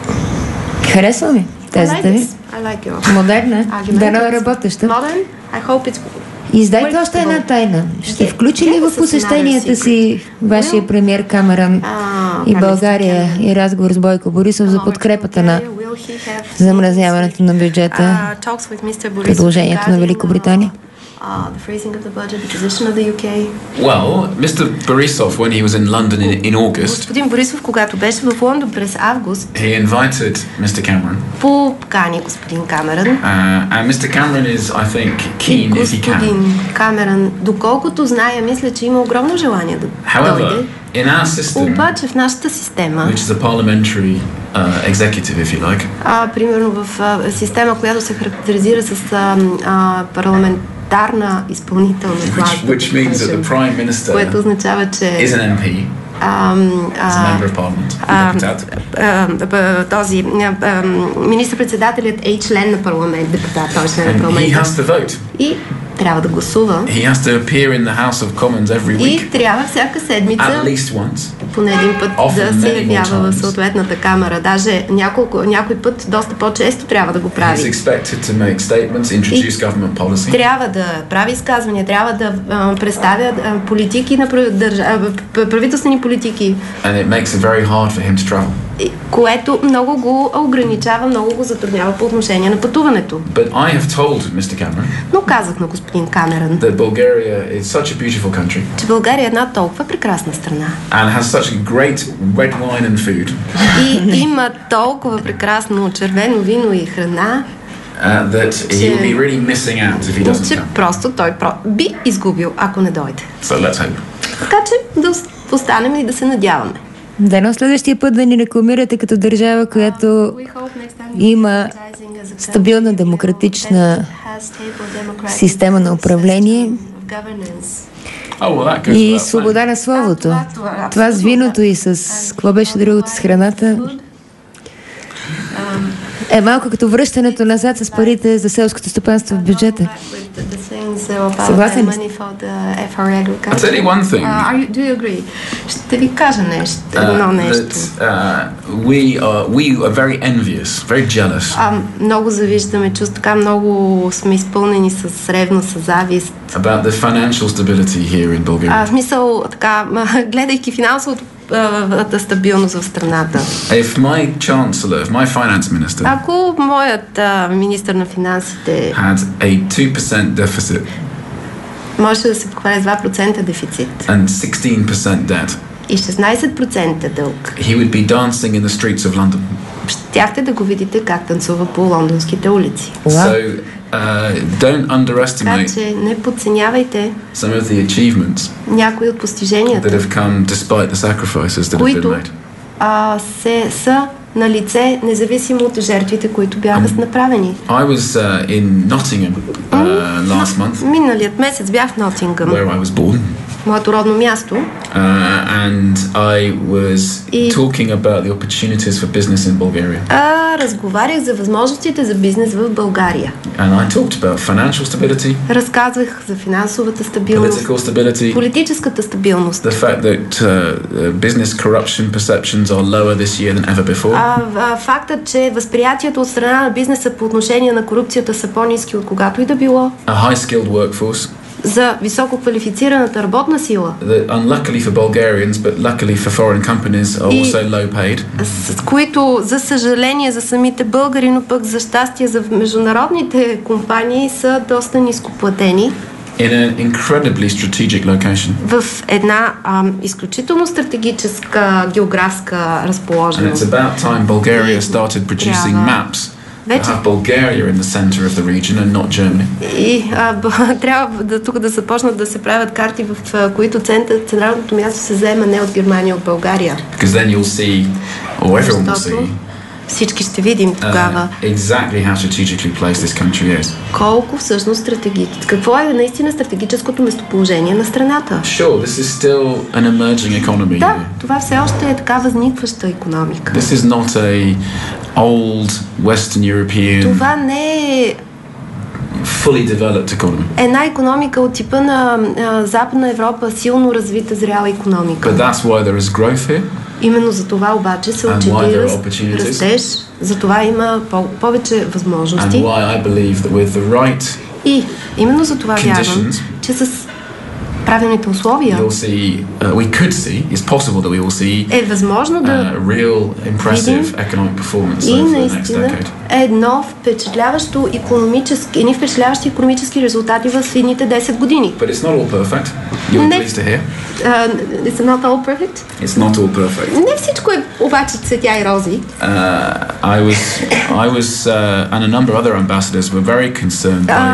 Харесва ми тезата ви. Like модерна, дано е работеща. Modern, I hope it's... Издайте още една тайна. Ще включи ли в посещенията си вашия премиер Камерън и България и разговор с Бойко Борисов за подкрепата на замразяването на бюджета, предложението на Великобритания? Uh, the phrasing of the budget, the position of the U K. Well, Mister Borisov, when he was in London in, in August, господин Борисов, когато беше в Лондон през август, he invited Mister Cameron. Покани господин Камерън. Uh, and Mister Cameron is, I think, keen if he can. Господин Камерън, доколкото зная, мисля, че има огромно желание да However, дойде. In our system, обаче в нашата система, which is a parliamentary uh, executive, if you like, а, примерно в а, система, която се характеризира с а, а, парламентарна изпълнителна власт, which, which means that the prime minister което означава, че is an ем пи, Um, As a member of parliament, uh, uh, този uh, министър-председателят е член на парламент, депутат, той е член на парламент. He has to vote. И трябва да гласува. He has to appear in the House of Commons every week. И трябва всяка седмица at least once, поне един път да се явява в съответната камера. Даже няколко, някой път доста по-често трябва да го прави. He's expected to make statements, introduce government policy. Трябва да прави изказвания, трябва да а, представя а, политики на държа, правителствени политики. And it makes it very hard for him to travel. Което много го ограничава, много го затруднява по отношение на пътуването. But I have told Mister Cameron, но казах на господин Камерън, that Bulgaria is such a beautiful country, че България е една толкова прекрасна страна. And has such a great red wine and food. И има толкова прекрасно червено вино и храна. Uh, that he will be really missing out if he doesn't че come. Просто той про... би изгубил, ако не дойде. So let's hope. Така че да останем и да се надяваме. Дано следващия път да ни рекламирате като държава, която има стабилна демократична система на управление и свобода на словото. Това с виното и с... Какво беше другото с храната? Е малко като връщането назад с парите за селското стопанство в бюджета. Съгласен ли сте? I'll tell you one thing. Uh, you, do you agree? Ще ви кажа нещо, едно uh, нещо. That, uh, we, are, we are very envious, very jealous. Uh, много завиждаме, чувство така много сме изпълнени с ревност, с завист. About the financial stability here in Bulgaria. Uh, в смисъл, така, гледайки финансовото стабилност в страната. If my chancellor, if my finance minister, ако моят uh, министър на финансите had a two percent deficit, може да се похвали с два процента дефицит and sixteen percent debt, и шестнайсет процента дълг, he would be dancing in the streets of London. Щяхте да го видите как танцува по лондонските улици. So, uh, don't underestimate така че не подценявайте some of the achievements някои от постиженията, that have come despite the sacrifices that които, have been made. А, се, са на лице, независимо от жертвите, които бяха um, направени. I was uh, in Nottingham uh, last month. Миналият месец бях в Нотингъм, where I was born. моето родно място. Uh, and I was и, talking about the opportunities for business in Bulgaria. А, разговарях за възможностите за бизнес в България. And I talked about financial stability. Разказвах за финансовата стабилност, political stability, политическата стабилност. The fact that uh, business corruption perceptions are lower this year than ever before. А, а, фактът, че възприятието от страна на бизнеса по отношение на корупцията са по-ниски от когато и да било. A high skilled workforce. За високо квалифицираната работна сила. That unluckily for Bulgarians, but luckily for foreign companies, are also low paid. С които, за съжаление, за самите българи, но пък за щастие за международните компании са доста ниско платени. In an incredibly strategic location. В една а, изключително стратегическа географска разположеност. And it's about time Bulgaria started producing maps. Вече. Have Bulgaria in the center of the region and not Germany. И а, трябва да тук да започнат да се правят карти, в а, които център, централното място се заема не от Германия, от България. Because then you'll see, or everyone will see, всички ще видим тогава uh, exactly how strategically placed this country is. Колко всъщност стратегически. Какво е наистина стратегическото местоположение на страната? Sure, this is still an emerging economy. Да, това все още е така възникваща икономика. This is not a old Western European. Това не е fully developed economy. Една икономика от типа на а, Западна Европа, силно развита зряла икономика. But that's why there is growth here. Именно за това обаче се отчита растеж, за това има по- повече възможности. And why I believe that with the right и именно за това вярвам, че с правилните условия see, uh, we could see, it's possible that we will see е възможно да uh, real impressive economic performance и over the next наистина decade. едно впечатляващо икономически, едни впечатляващи икономически резултати в следните десет години. But it's not all perfect. You're Не, pleased to hear. Uh, it's not all perfect. It's not all perfect. Не всичко е обаче цветя и рози. Uh, I was, I was, uh, and a number of other ambassadors were very concerned by. Uh,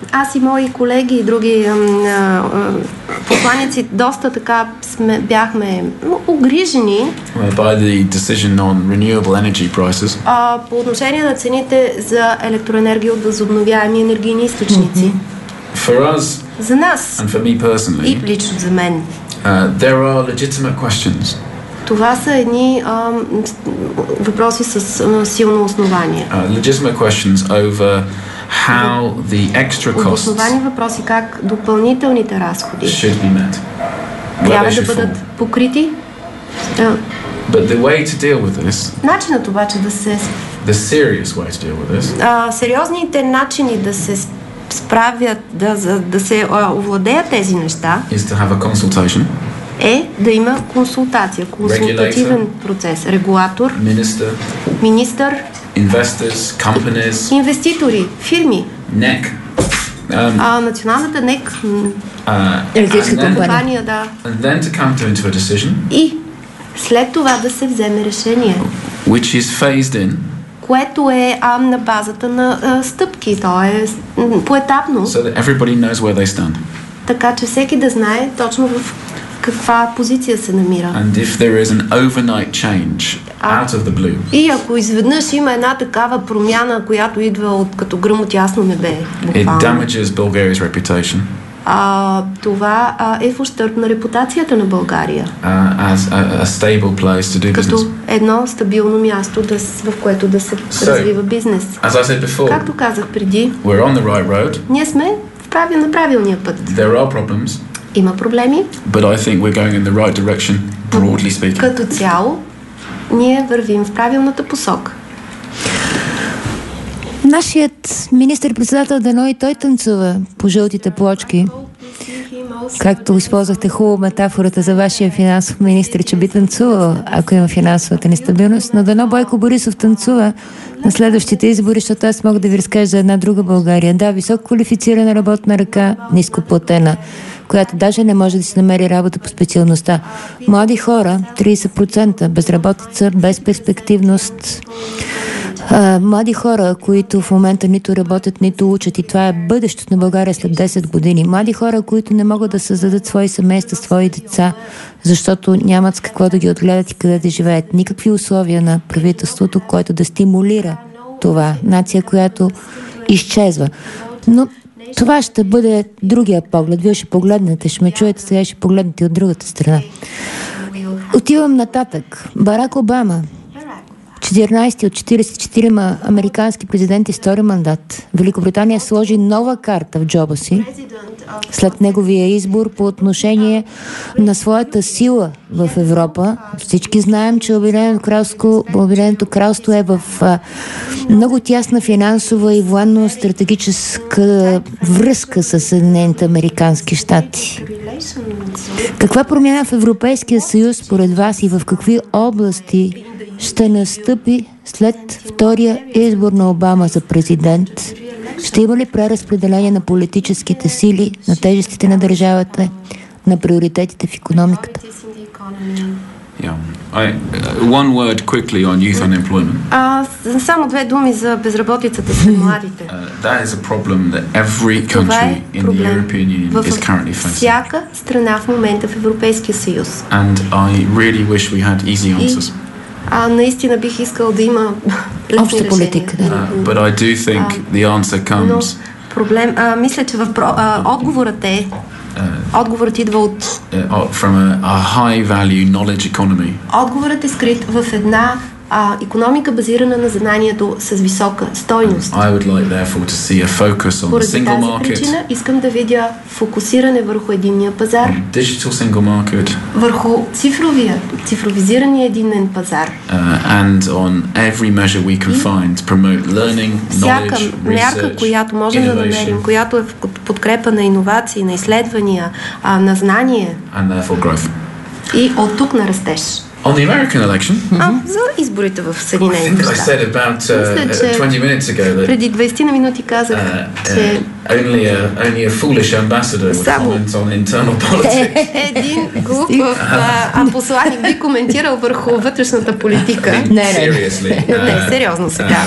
аз и мои колеги и други а, а, посланици доста така сме, бяхме огрижени by the decision on renewable energy prices. А, по отношение на цените за електроенергия от възобновяеми енергийни източници. Mm-hmm. For us, за нас and for me personally, и лично за мен, uh, there are legitimate questions. Това са едни а, въпроси с а, силно основание. Uh, legitimate questions over how the extra costs Обосновани въпроси как допълнителните разходи should be met. Трябва да бъдат покрити. Uh, But the way to deal with this, начинът обаче да се the serious way to deal with this, uh, сериозните начини да се справят, да, за, да се uh, овладеят тези неща, is to have a consultation, е да има консултация, консултативен процес. Регулатор, minister, министър, investors, companies, инвеститори, фирми, N E C, um, а, националната Н E C, uh, компания, да. And then to come to into a decision, и след това да се вземе решение, which is phased in, което е а, на базата на а, стъпки, то е поетапно, so that everybody knows where they stand. Така че всеки да знае точно в каква позиция се намира. And if there is an overnight change а, out of the blue, и ако изведнъж има една такава промяна, която идва от като гръм от ясно небе, буквално, it damages Bulgaria's reputation. А, това а, е в ущърб на репутацията на България. Uh, as a, a stable place to do като business. едно стабилно място, да, в което да се So, развива бизнес. As I said before, както казах преди, we're on the right road. Ние сме в прави, на правилния път. There are problems. Има проблеми. But I think we're going in the right direction, broadly speaking. Като цяло, ние вървим в правилната посока. Нашият министър-председател дано и той танцува по жълтите плочки. Както използвахте хубаво метафората за вашия финансов министър, че би танцувал, ако има финансовата нестабилност, но дано Бойко Борисов танцува на следващите избори, защото аз мога да ви разкажа за една друга България. Да, високо квалифицирана работна ръка, ниско платена, която даже не може да си намери работа по специалността. Млади хора, трийсет процента, безработица, безперспективност. Uh, млади хора, които в момента нито работят, нито учат, и това е бъдещето на България след десет години. Млади хора, които не могат да създадат свои семейства, свои деца, защото нямат с какво да ги отгледат и къде да живеят. Никакви условия на правителството, което да стимулира това. Нация, която изчезва. Но това ще бъде другия поглед. Вие ще погледнете, ще ме чуете, сега ще погледнете от другата страна. Отивам нататък. Барак Обама, четиринайсети от четирийсет и четирима американски президенти, втори мандат. Великобритания сложи нова карта в джоба си след неговия избор по отношение на своята сила в Европа. Всички знаем, че Обединеното кралство, Обединеното кралство е в а, много тясна финансова и военно-стратегическа връзка с Съединените американски щати. Каква промяна в Европейския съюз според вас и в какви области ще настъпи след втория избор на Обама за президент? Ще има ли преразпределение на политическите сили, на тежестите на държавата, на приоритетите в икономиката? Yeah. I, uh, one word quickly on youth unemployment. А, само две думи за безработицата сред младите. Uh, that is a problem that every country in the European Union is currently facing. Всяка страна в момента в Европейския съюз. And I really wish we had easy answers. А наистина бих искал да има лесни решения. Uh, but I do think uh, the answer comes. Но проблем, а, мисля, че в, а, отговорът е Uh, Отговорът идва от uh, from a, a high value knowledge economy. Отговорът е скрит в една а, икономика базирана на знанието с висока стойност. I would like therefore to see a focus on the single market. Причина искам да видя фокусиране върху единния пазар. Digital single market. Върху цифровия, цифровизирания единен пазар. Uh, and on every measure we can find to promote learning, knowledge, research, мярка, която можем да намерим, която е в подкрепа на иновации, на изследвания, а, на знание. And therefore growth. И от тук на растеж. On the American election? А, за изборите в Съединените щати. I said about uh, twenty minutes ago that преди двайсет на минути казах, uh, че uh, only a only a foolish ambassador would comment on internal politics. Един глупав посланик би коментирал върху вътрешната политика. Не, не, не, сериозно сега.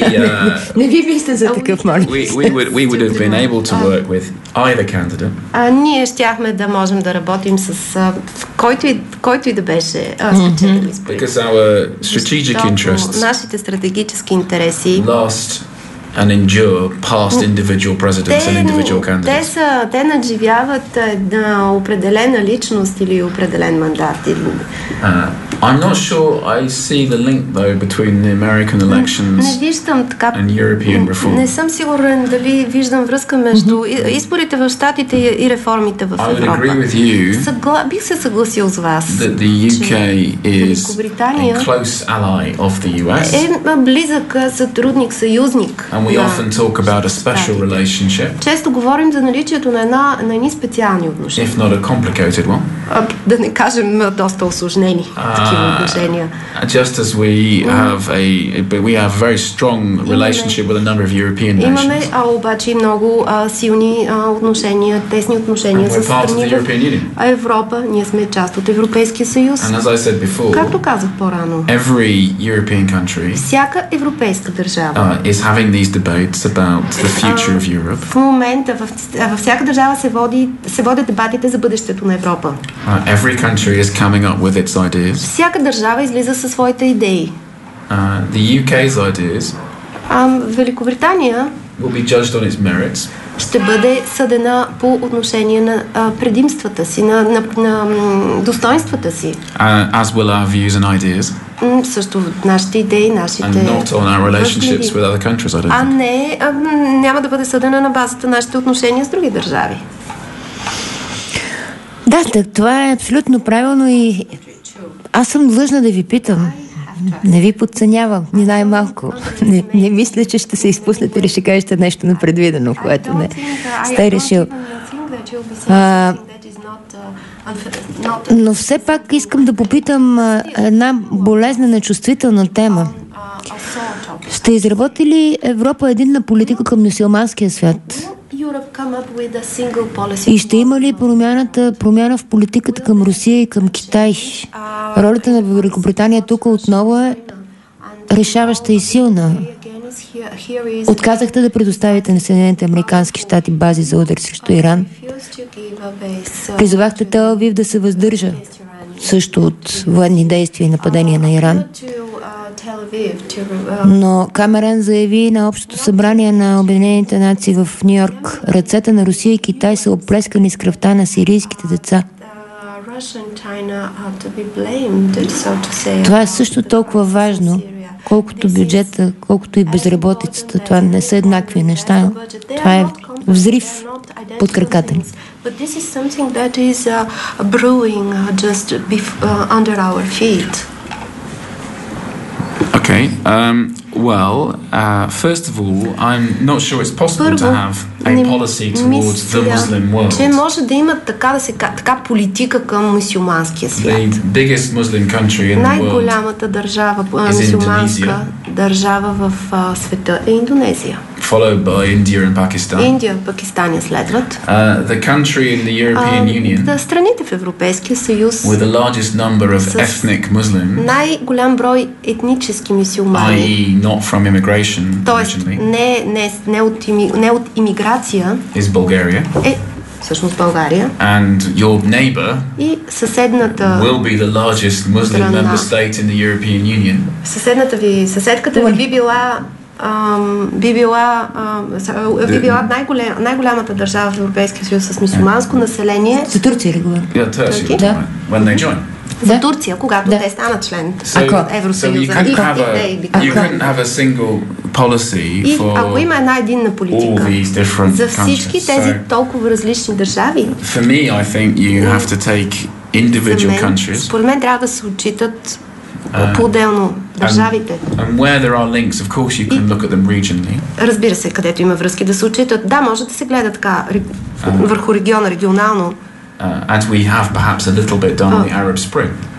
Не ви мисля за такъв моля. We would we would have been able to work with either candidate. А ние щяхме да можем да работим с който и който и да беше спечелил изборите. Because our strategic interests, нашите стратегически интереси, last and endure past individual presidents and individual candidates. Те са, те надживяват една определена личност или определен мандат. Uh, I'm not sure I see the link though between the American elections не виждам така, and European reform. Не съм сигурен дали виждам връзка между mm-hmm. изборите в Щатите и реформите в Европа. I would agree with you. Съгла... Бих се съгласил с вас. That the U K is a close ally of the U S. Е близък сътрудник, съюзник. And we на... often talk about a special relationship. Често говорим за наличието на една на едни специални отношения. If not a complicated one. А, да не кажем доста усложнени такива отношения. Just as we have a we have a very strong relationship with a number of European nations. Имаме а, обаче много а, силни а, отношения, тесни отношения с страни в Европа. Ние сме част от Европейския съюз. And as I said before, както казах по-рано, every European country, всяка европейска държава, uh, is having these debates about the future of Europe. В момента в, във всяка държава се води се водят дебатите за бъдещето на Европа. Uh, every country is coming up with its ideas. Всяка държава излиза със своите идеи. Uh, the U K's ideas um, Великобритания will be judged on its merits. Ще бъде съдена по отношение на а, предимствата си, на, на, на, на достоинствата си. Uh, as will our views and ideas. М, също нашите идеи, нашите... And not on our relationships with other countries, I don't think. А не, а, няма да бъде съдена на базата на нашите отношения с други държави. Да, так, това е абсолютно правилно и аз съм длъжна да ви питам. Не ви подценявам, ни най-малко. Не, не мисля, че ще се изпуснете или ще кажете нещо непредвидено, което не сте решил. А, но все пак искам да попитам а, една болезнена, чувствителна тема. Ще изработи ли Европа единна политика към мюсюлманския свят? И ще има ли промяната, промяна в политиката към Русия и към Китай? Ролята на Великобритания тук отново е решаваща и силна. Отказахте да предоставите на Съединените американски щати бази за удар срещу Иран. Призовахте Тел Авив да се въздържа също от военни действия и нападения на Иран. Но Камерън заяви на Общото събрание на Обединените нации в Ню Йорк: ръцете на Русия и Китай са оплескани с кръвта на сирийските деца. Това е също толкова важно, колкото бюджета, колкото и безработицата. Това не са еднакви неща. Това е взрив под краката ни. Okay. Um, well, uh, first of all, I'm not sure it's possible to have a policy towards the Muslim world. Че може да има така да се така политика към мюсюлманския свят. The biggest Muslim country in the world. Най-голямата държава, мюсюлманска държава в uh, света е Индонезия. Followed by India and Pakistan. Индия, Пакистан я следват. Uh, the country in the European uh, Union. Да, страните в Европейския съюз. With the largest number of ethnic Muslims. Най-голям брой етнически мюсюлмани. that is not from immigration. Тоест, не, не, не, от ими, не от имиграция. Is Bulgaria. Е всъщност България. And your neighbor. И съседната. Will be the largest Muslim member state in the European Union. Съседната ви, съседката ви би била Um, би била, uh, би била най-голям, най-голямата държава в Европейския съюз с мюсюлманско население. За Турция ли говорим? Yeah, Turkey. Да. When they join. За да. Турция, когато да. те станат член so, Евросъюза. So you couldn't have a, you couldn't have a single policy и for ако има една единна политика за всички тези so, толкова различни държави. For me, I think you have to take individual мен, countries. Според мен трябва да се отчитат Uh, по-отделно държавите. And, and where there are links, of course, you can look at them regionally. Разбира се, където има връзки да се отчитат. Да, може да се гледа така uh, върху региона, регионално. Uh, as we have perhaps a little bit done on the Arab Spring.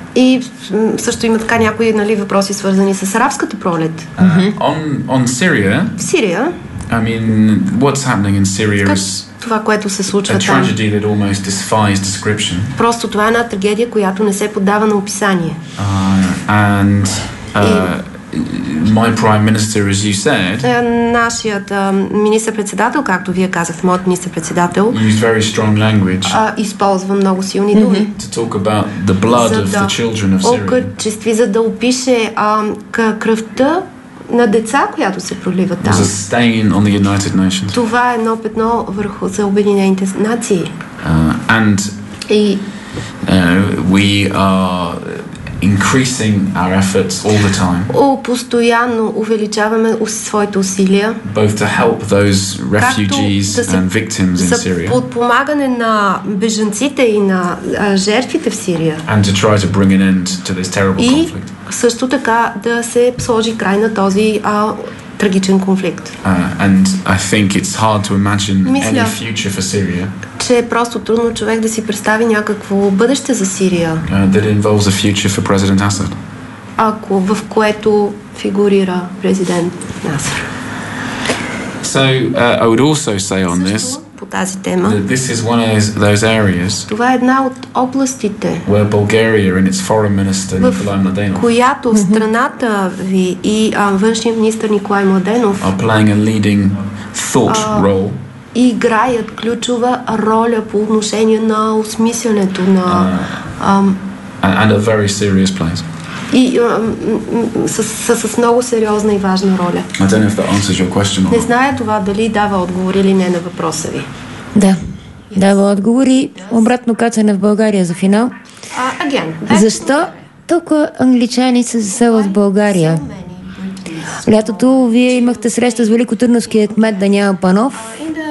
И също има така някои, нали, въпроси, свързани с арабската пролет. Uh, on, on Syria, в Сирия, I mean, what's happening in Syria is това, което се случва a там. tragedy that almost defies description. Просто това е една трагедия, която не се поддава на описание. Uh, and uh, my prime minister, as you said, нашият министър-председател, както вие казахте, моят министър-председател, used very strong language, uh, използва много силни думи. Mm-hmm. To talk about the blood of the children of Syria. Окачестви, за да опише uh, кръвта на деца, която се пролива там. There's a stain on the United Nations. Това е едно петно върху за Обединените нации. Uh, and И uh, we are increasing our efforts all the time. О, постоянно увеличаваме своите усилия. Both to help those refugees and victims in Syria. За подпомагане на бежанците и на а, жертвите в Сирия. And to try to bring an end to this terrible conflict. И също така да се сложи край на този а, трагичен конфликт. Uh, and I think it's hard to imagine Мисля, any future for Syria. Че е просто трудно човек да си представи някакво бъдеще за Сирия. Uh, that involves a future for President Assad. Ако в което фигурира президент Насър. So uh, I would also say on this по тази тема. This is one of those areas. Това е една от областите. Where Bulgaria and its foreign minister Nikolai Mladenov. В която страната ви и а, външният министър Николай Младенов are playing a leading thought а, role. Играят ключова роля по отношение на осмислянето на uh, um, and a very serious place. И а, с, с, с много сериозна и важна роля. I don't know if that answers your question or not. Не зная това дали дава отговор или не на въпроса ви. Да, дава отговори. Обратно кацане в България за финал. Uh, again, Защо толкова англичани се заселват в България? Лятото вие имахте среща с великотърновския кмет Даниел Панов.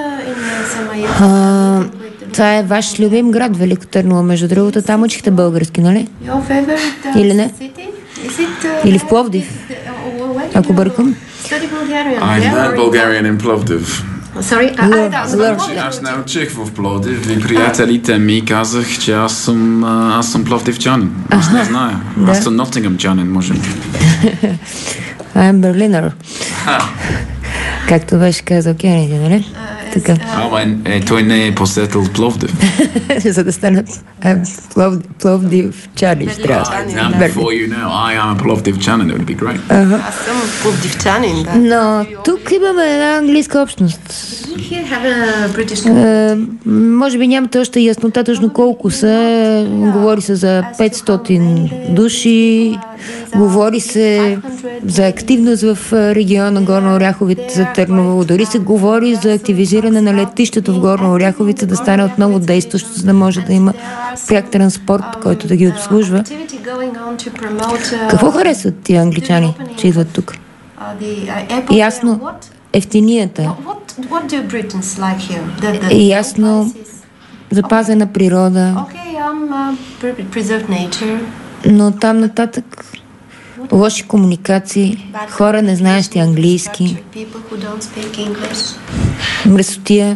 А, това е ваш любим град, Велико Търново. Между другото, там учихте български, нали? Или не? Или в Пловдив? Ако бъркам. I learned Bulgarian in Plovdiv. Sorry, а, да, за Аз не учих в Пловдив и приятелите ми казах, че аз съм, аз съм пловдивчанин. Аз не зная. Аз съм Ноттингъмчанин, може би. I'm Berliner. Както беше казал Кенеди, нали? Така. Ама е, той не е посетил Пловдив. За да стане пловдивчани, трябва. Before you know, I am a пловдивчанин, it would be great. Аз съм пловдивчанин, да. Но тук имаме една английска общност. Може би нямате още яснота точно колко са. Говори се за петстотин души. Говори се за активност в региона Горна Оряховица, Търново. Дори се говори за активизиране на летището в Горна Оряховица да стане отново действащо, за да може да има пряк транспорт, който да ги обслужва. Какво харесват тия англичани, че идват тук? Ясно, ефтинията. И ясно, запазена природа. Но там нататък лоши комуникации, хора не знаещи английски, мръсотия,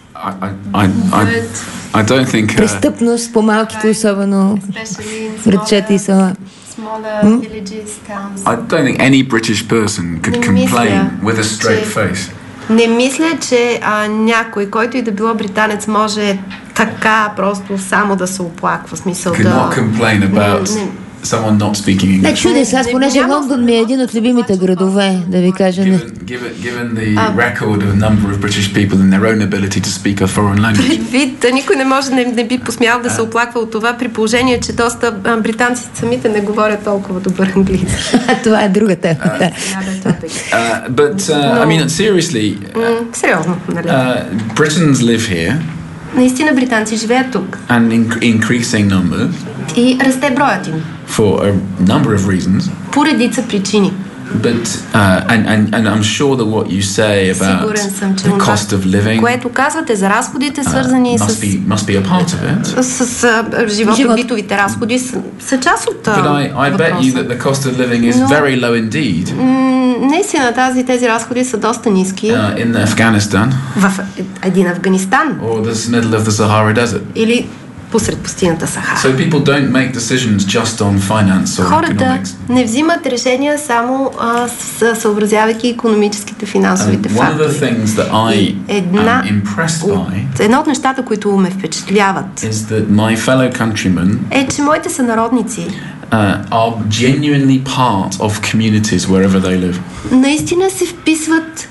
престъпност по малките, особено градчета и села. I don't think any British person could complain with a straight face. Не мисля, че а, някой, който и да било британец, може така просто само да се оплаква, смисъл да... Could not complain about someone not speaking English. Не, чуде се, аз понеже Лондон ми е един от любимите градове, да ви кажа. Given, given, given the record of number of British people and their own ability to speak a foreign language. Вид, никой не може, не, не би посмял да се оплаква от това, при положение, че доста британци самите не говорят толкова добър английски. Това е друга тема. But, uh, I mean, seriously, сериозно, нали? Britons live here. Наистина британци живеят тук. And in increasing numbers. И расте броят им. For a number of reasons. По редица причини. But uh, and, and and I'm sure that what you say about the cost of living, което казвате за разходите, свързани uh, с must be, must be a part of it. С, с живота, битовите разходи са, са част от But I, I bet you that the cost of living is very low indeed. Наистина тази тези разходи са доста ниски. Uh, in Afghanistan. В един Афганистан. Or the middle of the Sahara Desert. Или посред пустинята Сахара. So people don't make decisions just on finance or Хората economics. не взимат решения само а, с, съобразявайки икономическите, финансовите And one фактори. of the things that I една, am impressed by едно от нещата, които ме впечатляват, is that my fellow countrymen е, че моите сънародници uh, are genuinely part of communities wherever they live. наистина се вписват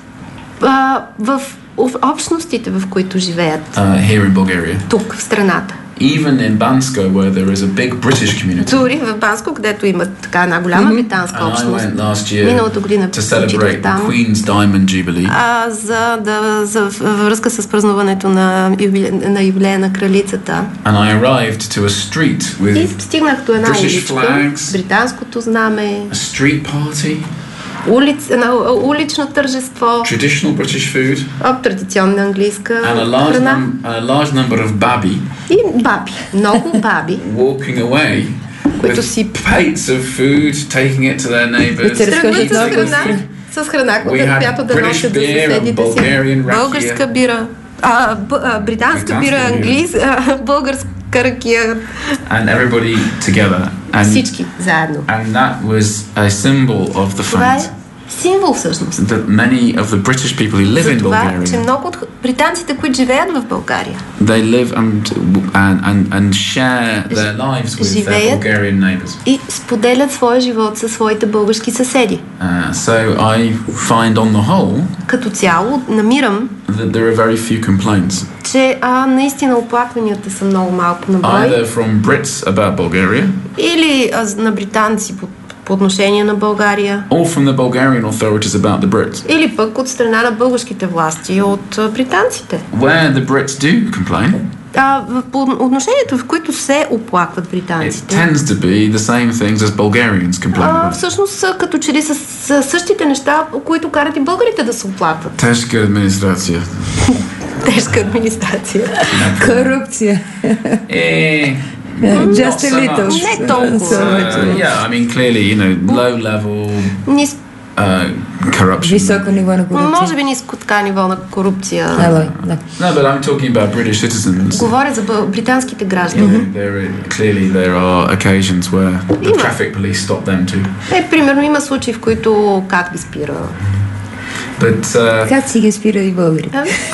а, в общностите, в които живеят. Uh, here in Bulgaria. Тук, в страната. Even in Bansko, where there is a big British community. Дори в Банско, където има така една голяма британска общност. Миналата година to celebrate the Queen's Diamond Jubilee. А, за да за във връзка с празнуването на юбиле, на юбилея на кралицата. And I arrived to a street with И стигнах до една уличка, flags, британското знаме, a street party, улиц, на, улично тържество, traditional British food, об традиционна английска and a large, храна num- a large number of babi и баби, много баби, walking away които with си plates of food, taking it to their neighbours. тръгват с храна, с храна, която да носят за съседите си. Българска бира, а, б, а, британска бира, английска, българска ракия. And everybody together. And, всички заедно. And that was a symbol of the Това е fact символ всъщност. that many of the British people who live in За това, Bulgaria, че много от британците, които живеят в България, they live and and and, and share their lives with their Bulgarian neighbours. И споделят своя живот със своите български съседи. Uh, so I find on the whole, като цяло намирам, that there are very few complaints. че а, наистина оплакванията са много малко на брой. Either from Brits about Bulgaria, или а, на британци по, по отношение на България, or from the Bulgarian authorities about the Brits. или пък от страна на българските власти от а, британците. Where the Brits do complain, А, в, по отношението, в които се оплакват британците, it tends to be the same things as Bulgarians complain а, about. всъщност са като че ли с, с същите неща, които карат и българите да се оплакват. Тежка администрация. Тежка администрация. Корупция. Eh, Just a little. Не толкова. Uh, yeah, I mean, clearly, you know, low level Нис... uh, corruption. Високо ниво на корупция. Може би ниско така ниво на корупция. Uh, да. No, but I'm talking about British citizens. Говоря за британските граждани. You know, there are, clearly there are occasions where the Има. traffic police stop them too. Е, примерно има случаи, в които как ги спира. But uh, Как си ги спира и българи?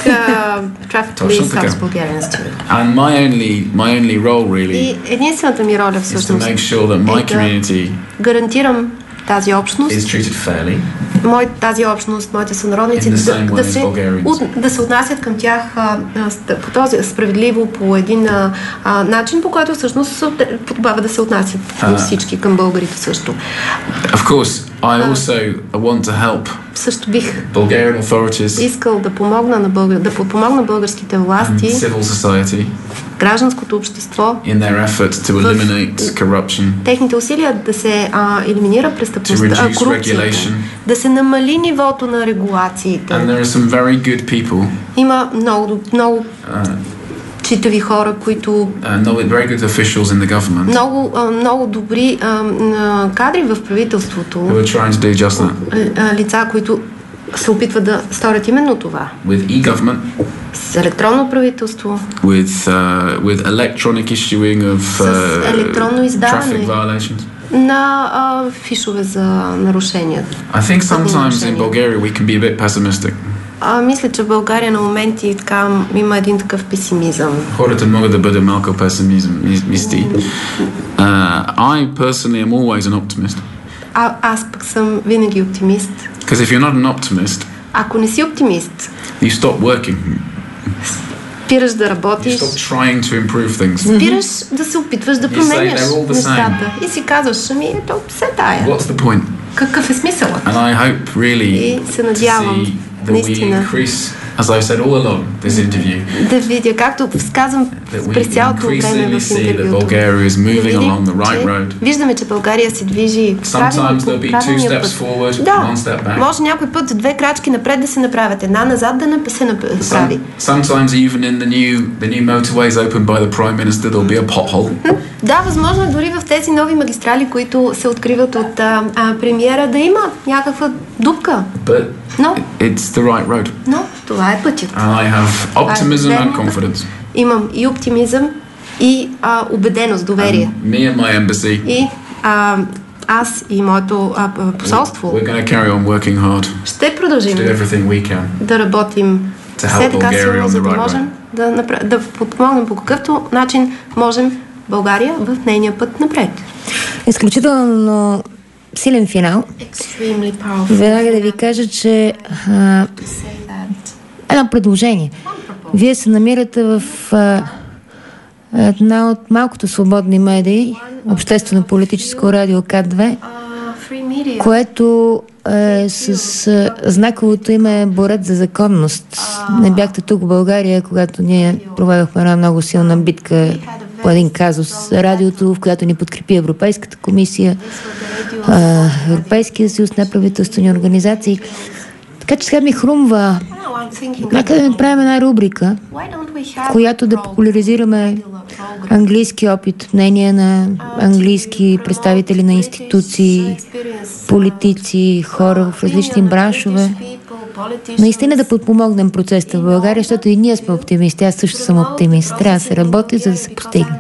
Traffic police helps Bulgarians too. and my only my only role really И единствената ми роля is to всъщност make sure that my е да community гарантирам тази общност, is treated fairly. мой, тази общност, моите сънародници, In the да, same way да, as се, Bulgarians. от, да се отнасят към тях а, а, по този справедливо, по един а, а, начин, по който всъщност подобава да се отнасят към всички, към българите също. Of course, I also want to help Също бих Bulgarian authorities искал да помогна на българ... да подпомогна българските and власти, civil society гражданското общество, in their efforts to eliminate corruption, техните усилия да се а, елиминира престъпността, to а, reduce корупцията, regulation. да се намали нивото на регулациите. And there are some very good people, Има много, много uh, читави хора, които uh, no, very good officials in the government много, а, много добри а, а, кадри в who правителството, are trying to do just that. а, лица, които се опитват да сторят именно това. With e-government, С електронно правителство, with uh, with electronic issuing of с uh, електронно traffic издаване violations. на а, фишове за нарушения. I think sometimes in нарушения. Bulgaria we can be a bit pessimistic. А, мисля, че в България на моменти така има един такъв песимизъм. Хората могат да бъдат малко песимисти. Uh, I personally am always an optimist. А, аз пък съм винаги оптимист. Because if you're not an optimist, Ако не си оптимист, you stop working. спираш да You работиш, stop trying to improve things. спираш да се опитваш да You say променяш they're all the нещата. И си казваш, ами ето, все тая. What's the point? Какъв е смисълът? And I hope really И се to надявам, see that we наистина, increase, as I've said all along this interview, да видя, както казвам that we през цялото време increasingly в see that интервюто, Bulgaria is да moving видим, along the right че road. виждаме, че България се движи Sometimes правилно there'll по be two правилния steps път. forward, Да, one step back. може някой път две крачки напред да се направят, една назад да не се направи. Some, sometimes even in the new the new motorways opened by the Prime Minister, there'll be a pothole. Да, възможно е дори в тези нови магистрали, които се откриват от а, а, премиера, да има някаква дупка. But Но, it's the right road. но това е пътят. And I have optimism and верният път. confidence. Имам и оптимизъм, и а, убеденост, доверие. Um, me and my embassy. И а, аз и моето а, посолство We're going to carry on working hard. Ще продължим do everything we can. Да работим все така силно, за да можем да, напр... да подпомогнем по какъвто начин можем България в нейния път напред. Изключително силен финал. Веднага да ви кажа, че а, едно предложение. Вие се намирате в а, една от малкото свободни медии, обществено-политическо радио К две, което е с а, знаковото име Борец за законност. Не бяхте тук в България, когато ние проведохме една много силна битка по един казус радиото, в която ни подкрепи Европейската комисия, а, Европейския съюз, неправителствени организации. Така че сега ми хрумва. Нека да направим една рубрика, в която да популяризираме английски опит, мнение на английски представители на институции, политици, хора в различни браншове. Наистина да подпомогнем процеса в България, защото и ние сме оптимисти. Аз също съм оптимист. Трябва да се работи, за да се постигне.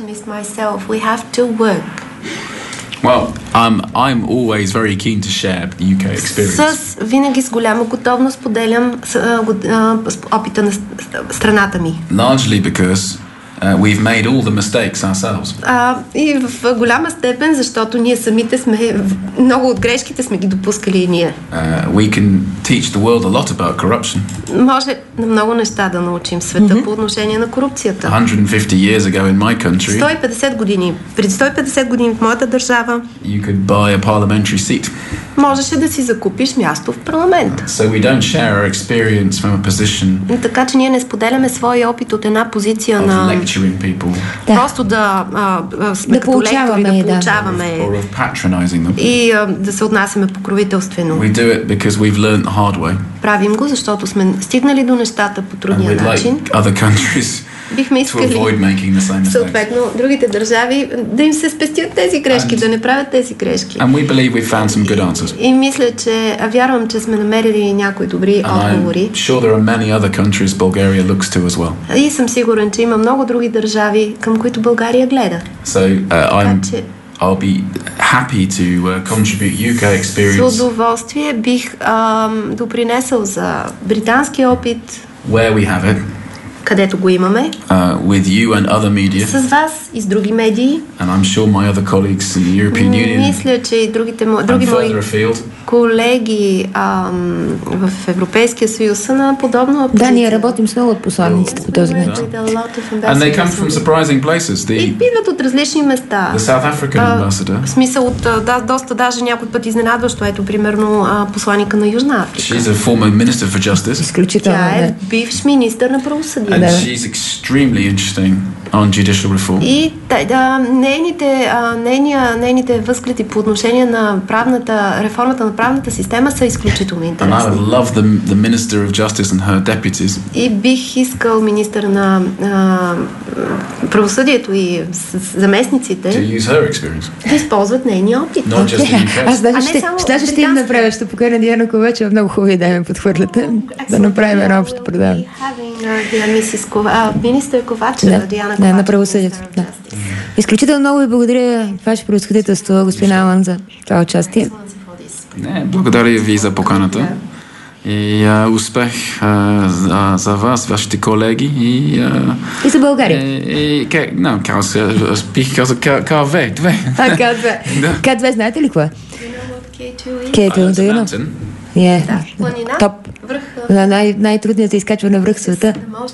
Well, um, I'm always very keen to share the U K experience. С винаги с голяма готовност поделям с, а, с опита на страната ми. Largely because Uh, we've made all the mistakes ourselves. А, и в голяма степен, защото ние самите сме, много от грешките сме ги допускали и ние. Uh, we can teach the world a lot about corruption. Може на много неща да научим света mm-hmm. по отношение на корупцията. one hundred fifty years ago in my country. сто и петдесет години. Преди сто и петдесет години в моята държава. You could buy a parliamentary seat. Можеше да си закупиш място в парламент. So we don't share our experience from a position. Така че ние не споделяме своя опит от една позиция на Да. Просто да, а, да получаваме, да получаваме да. и а, да се отнасяме покровителствено. We do it because we've learned the hard way. Правим го, защото сме стигнали до нещата по трудния начин. Like Бихме искали съответно другите държави да им се спестят тези грешки, and, да не правят тези грешки. And we believe we've found some good answers. И мисля, че вярвам, че сме намерили някои добри and отговори. Sure there are many other countries Bulgaria looks to as well. И съм сигурен, че има много други държави, към които България гледа. So, uh, I'm I'll be happy to uh, contribute U K experience. С удоволствие бих uh, допринесъл за британски опит. Where we have it. Където го имаме. Uh, with you and other media. С вас и с други медии. And I'm sure my other colleagues in the European Union. Мисля, че и другите други мои колеги ам, в Европейския съюз са на подобна позиция. Да, ние работим с много от посланиците по този начин. And they come from surprising places. The, и идват от различни места. The South African ambassador. В смисъл от да, доста даже някой път изненадващо. Ето, примерно, посланика на Южна Африка. She's a former minister for justice. Изключително. Тя е бивш министър на правосъдие. And she's extremely interesting on judicial reform. И да, нейните, а, нейния, нейните възгледи по отношение на правната, реформата на правната система са изключително интересни. And I would love the, the Minister of Justice and her deputies. И бих искал министър на а, правосъдието и заместниците to use her experience. Да използват нейния опит. Not just the U K. Аз даже ще, ще, ще им направя, ще покажа Диана Ковачева, много хубава идея ме подхвърляте, да направим едно общо предаване. Министър Ковачева, Диана Ковачева. Да, на правосъдието. Да. Изключително много ви благодаря, Ваше превъзходителство, господин Алан, за това участие. Не, благодаря ви за поканата. И а, успех а, за, за вас, вашите колеги и... А, и за България. И, и ке, no, каза, бих казал К две. А, К две. К две, знаете ли какво е? Кей ту, да you know? Yeah. Да, планина. Топ. Най- най-трудният се изкачва на връх света.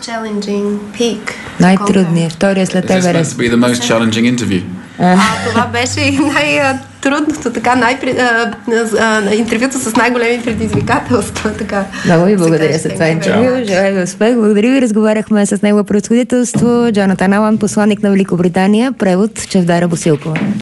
Най-трудният. Втория след Еверест. This must be the most challenging interview. А, това беше и най-трудното, така, най- интервюто с най-големи предизвикателства. Така. Много ви благодаря за това интервю. Желая ви успех. Благодаря ви. Разговаряхме с негово превъзходителство Джонатан Алан, посланник на Великобритания, превод Чавдара Босилкова.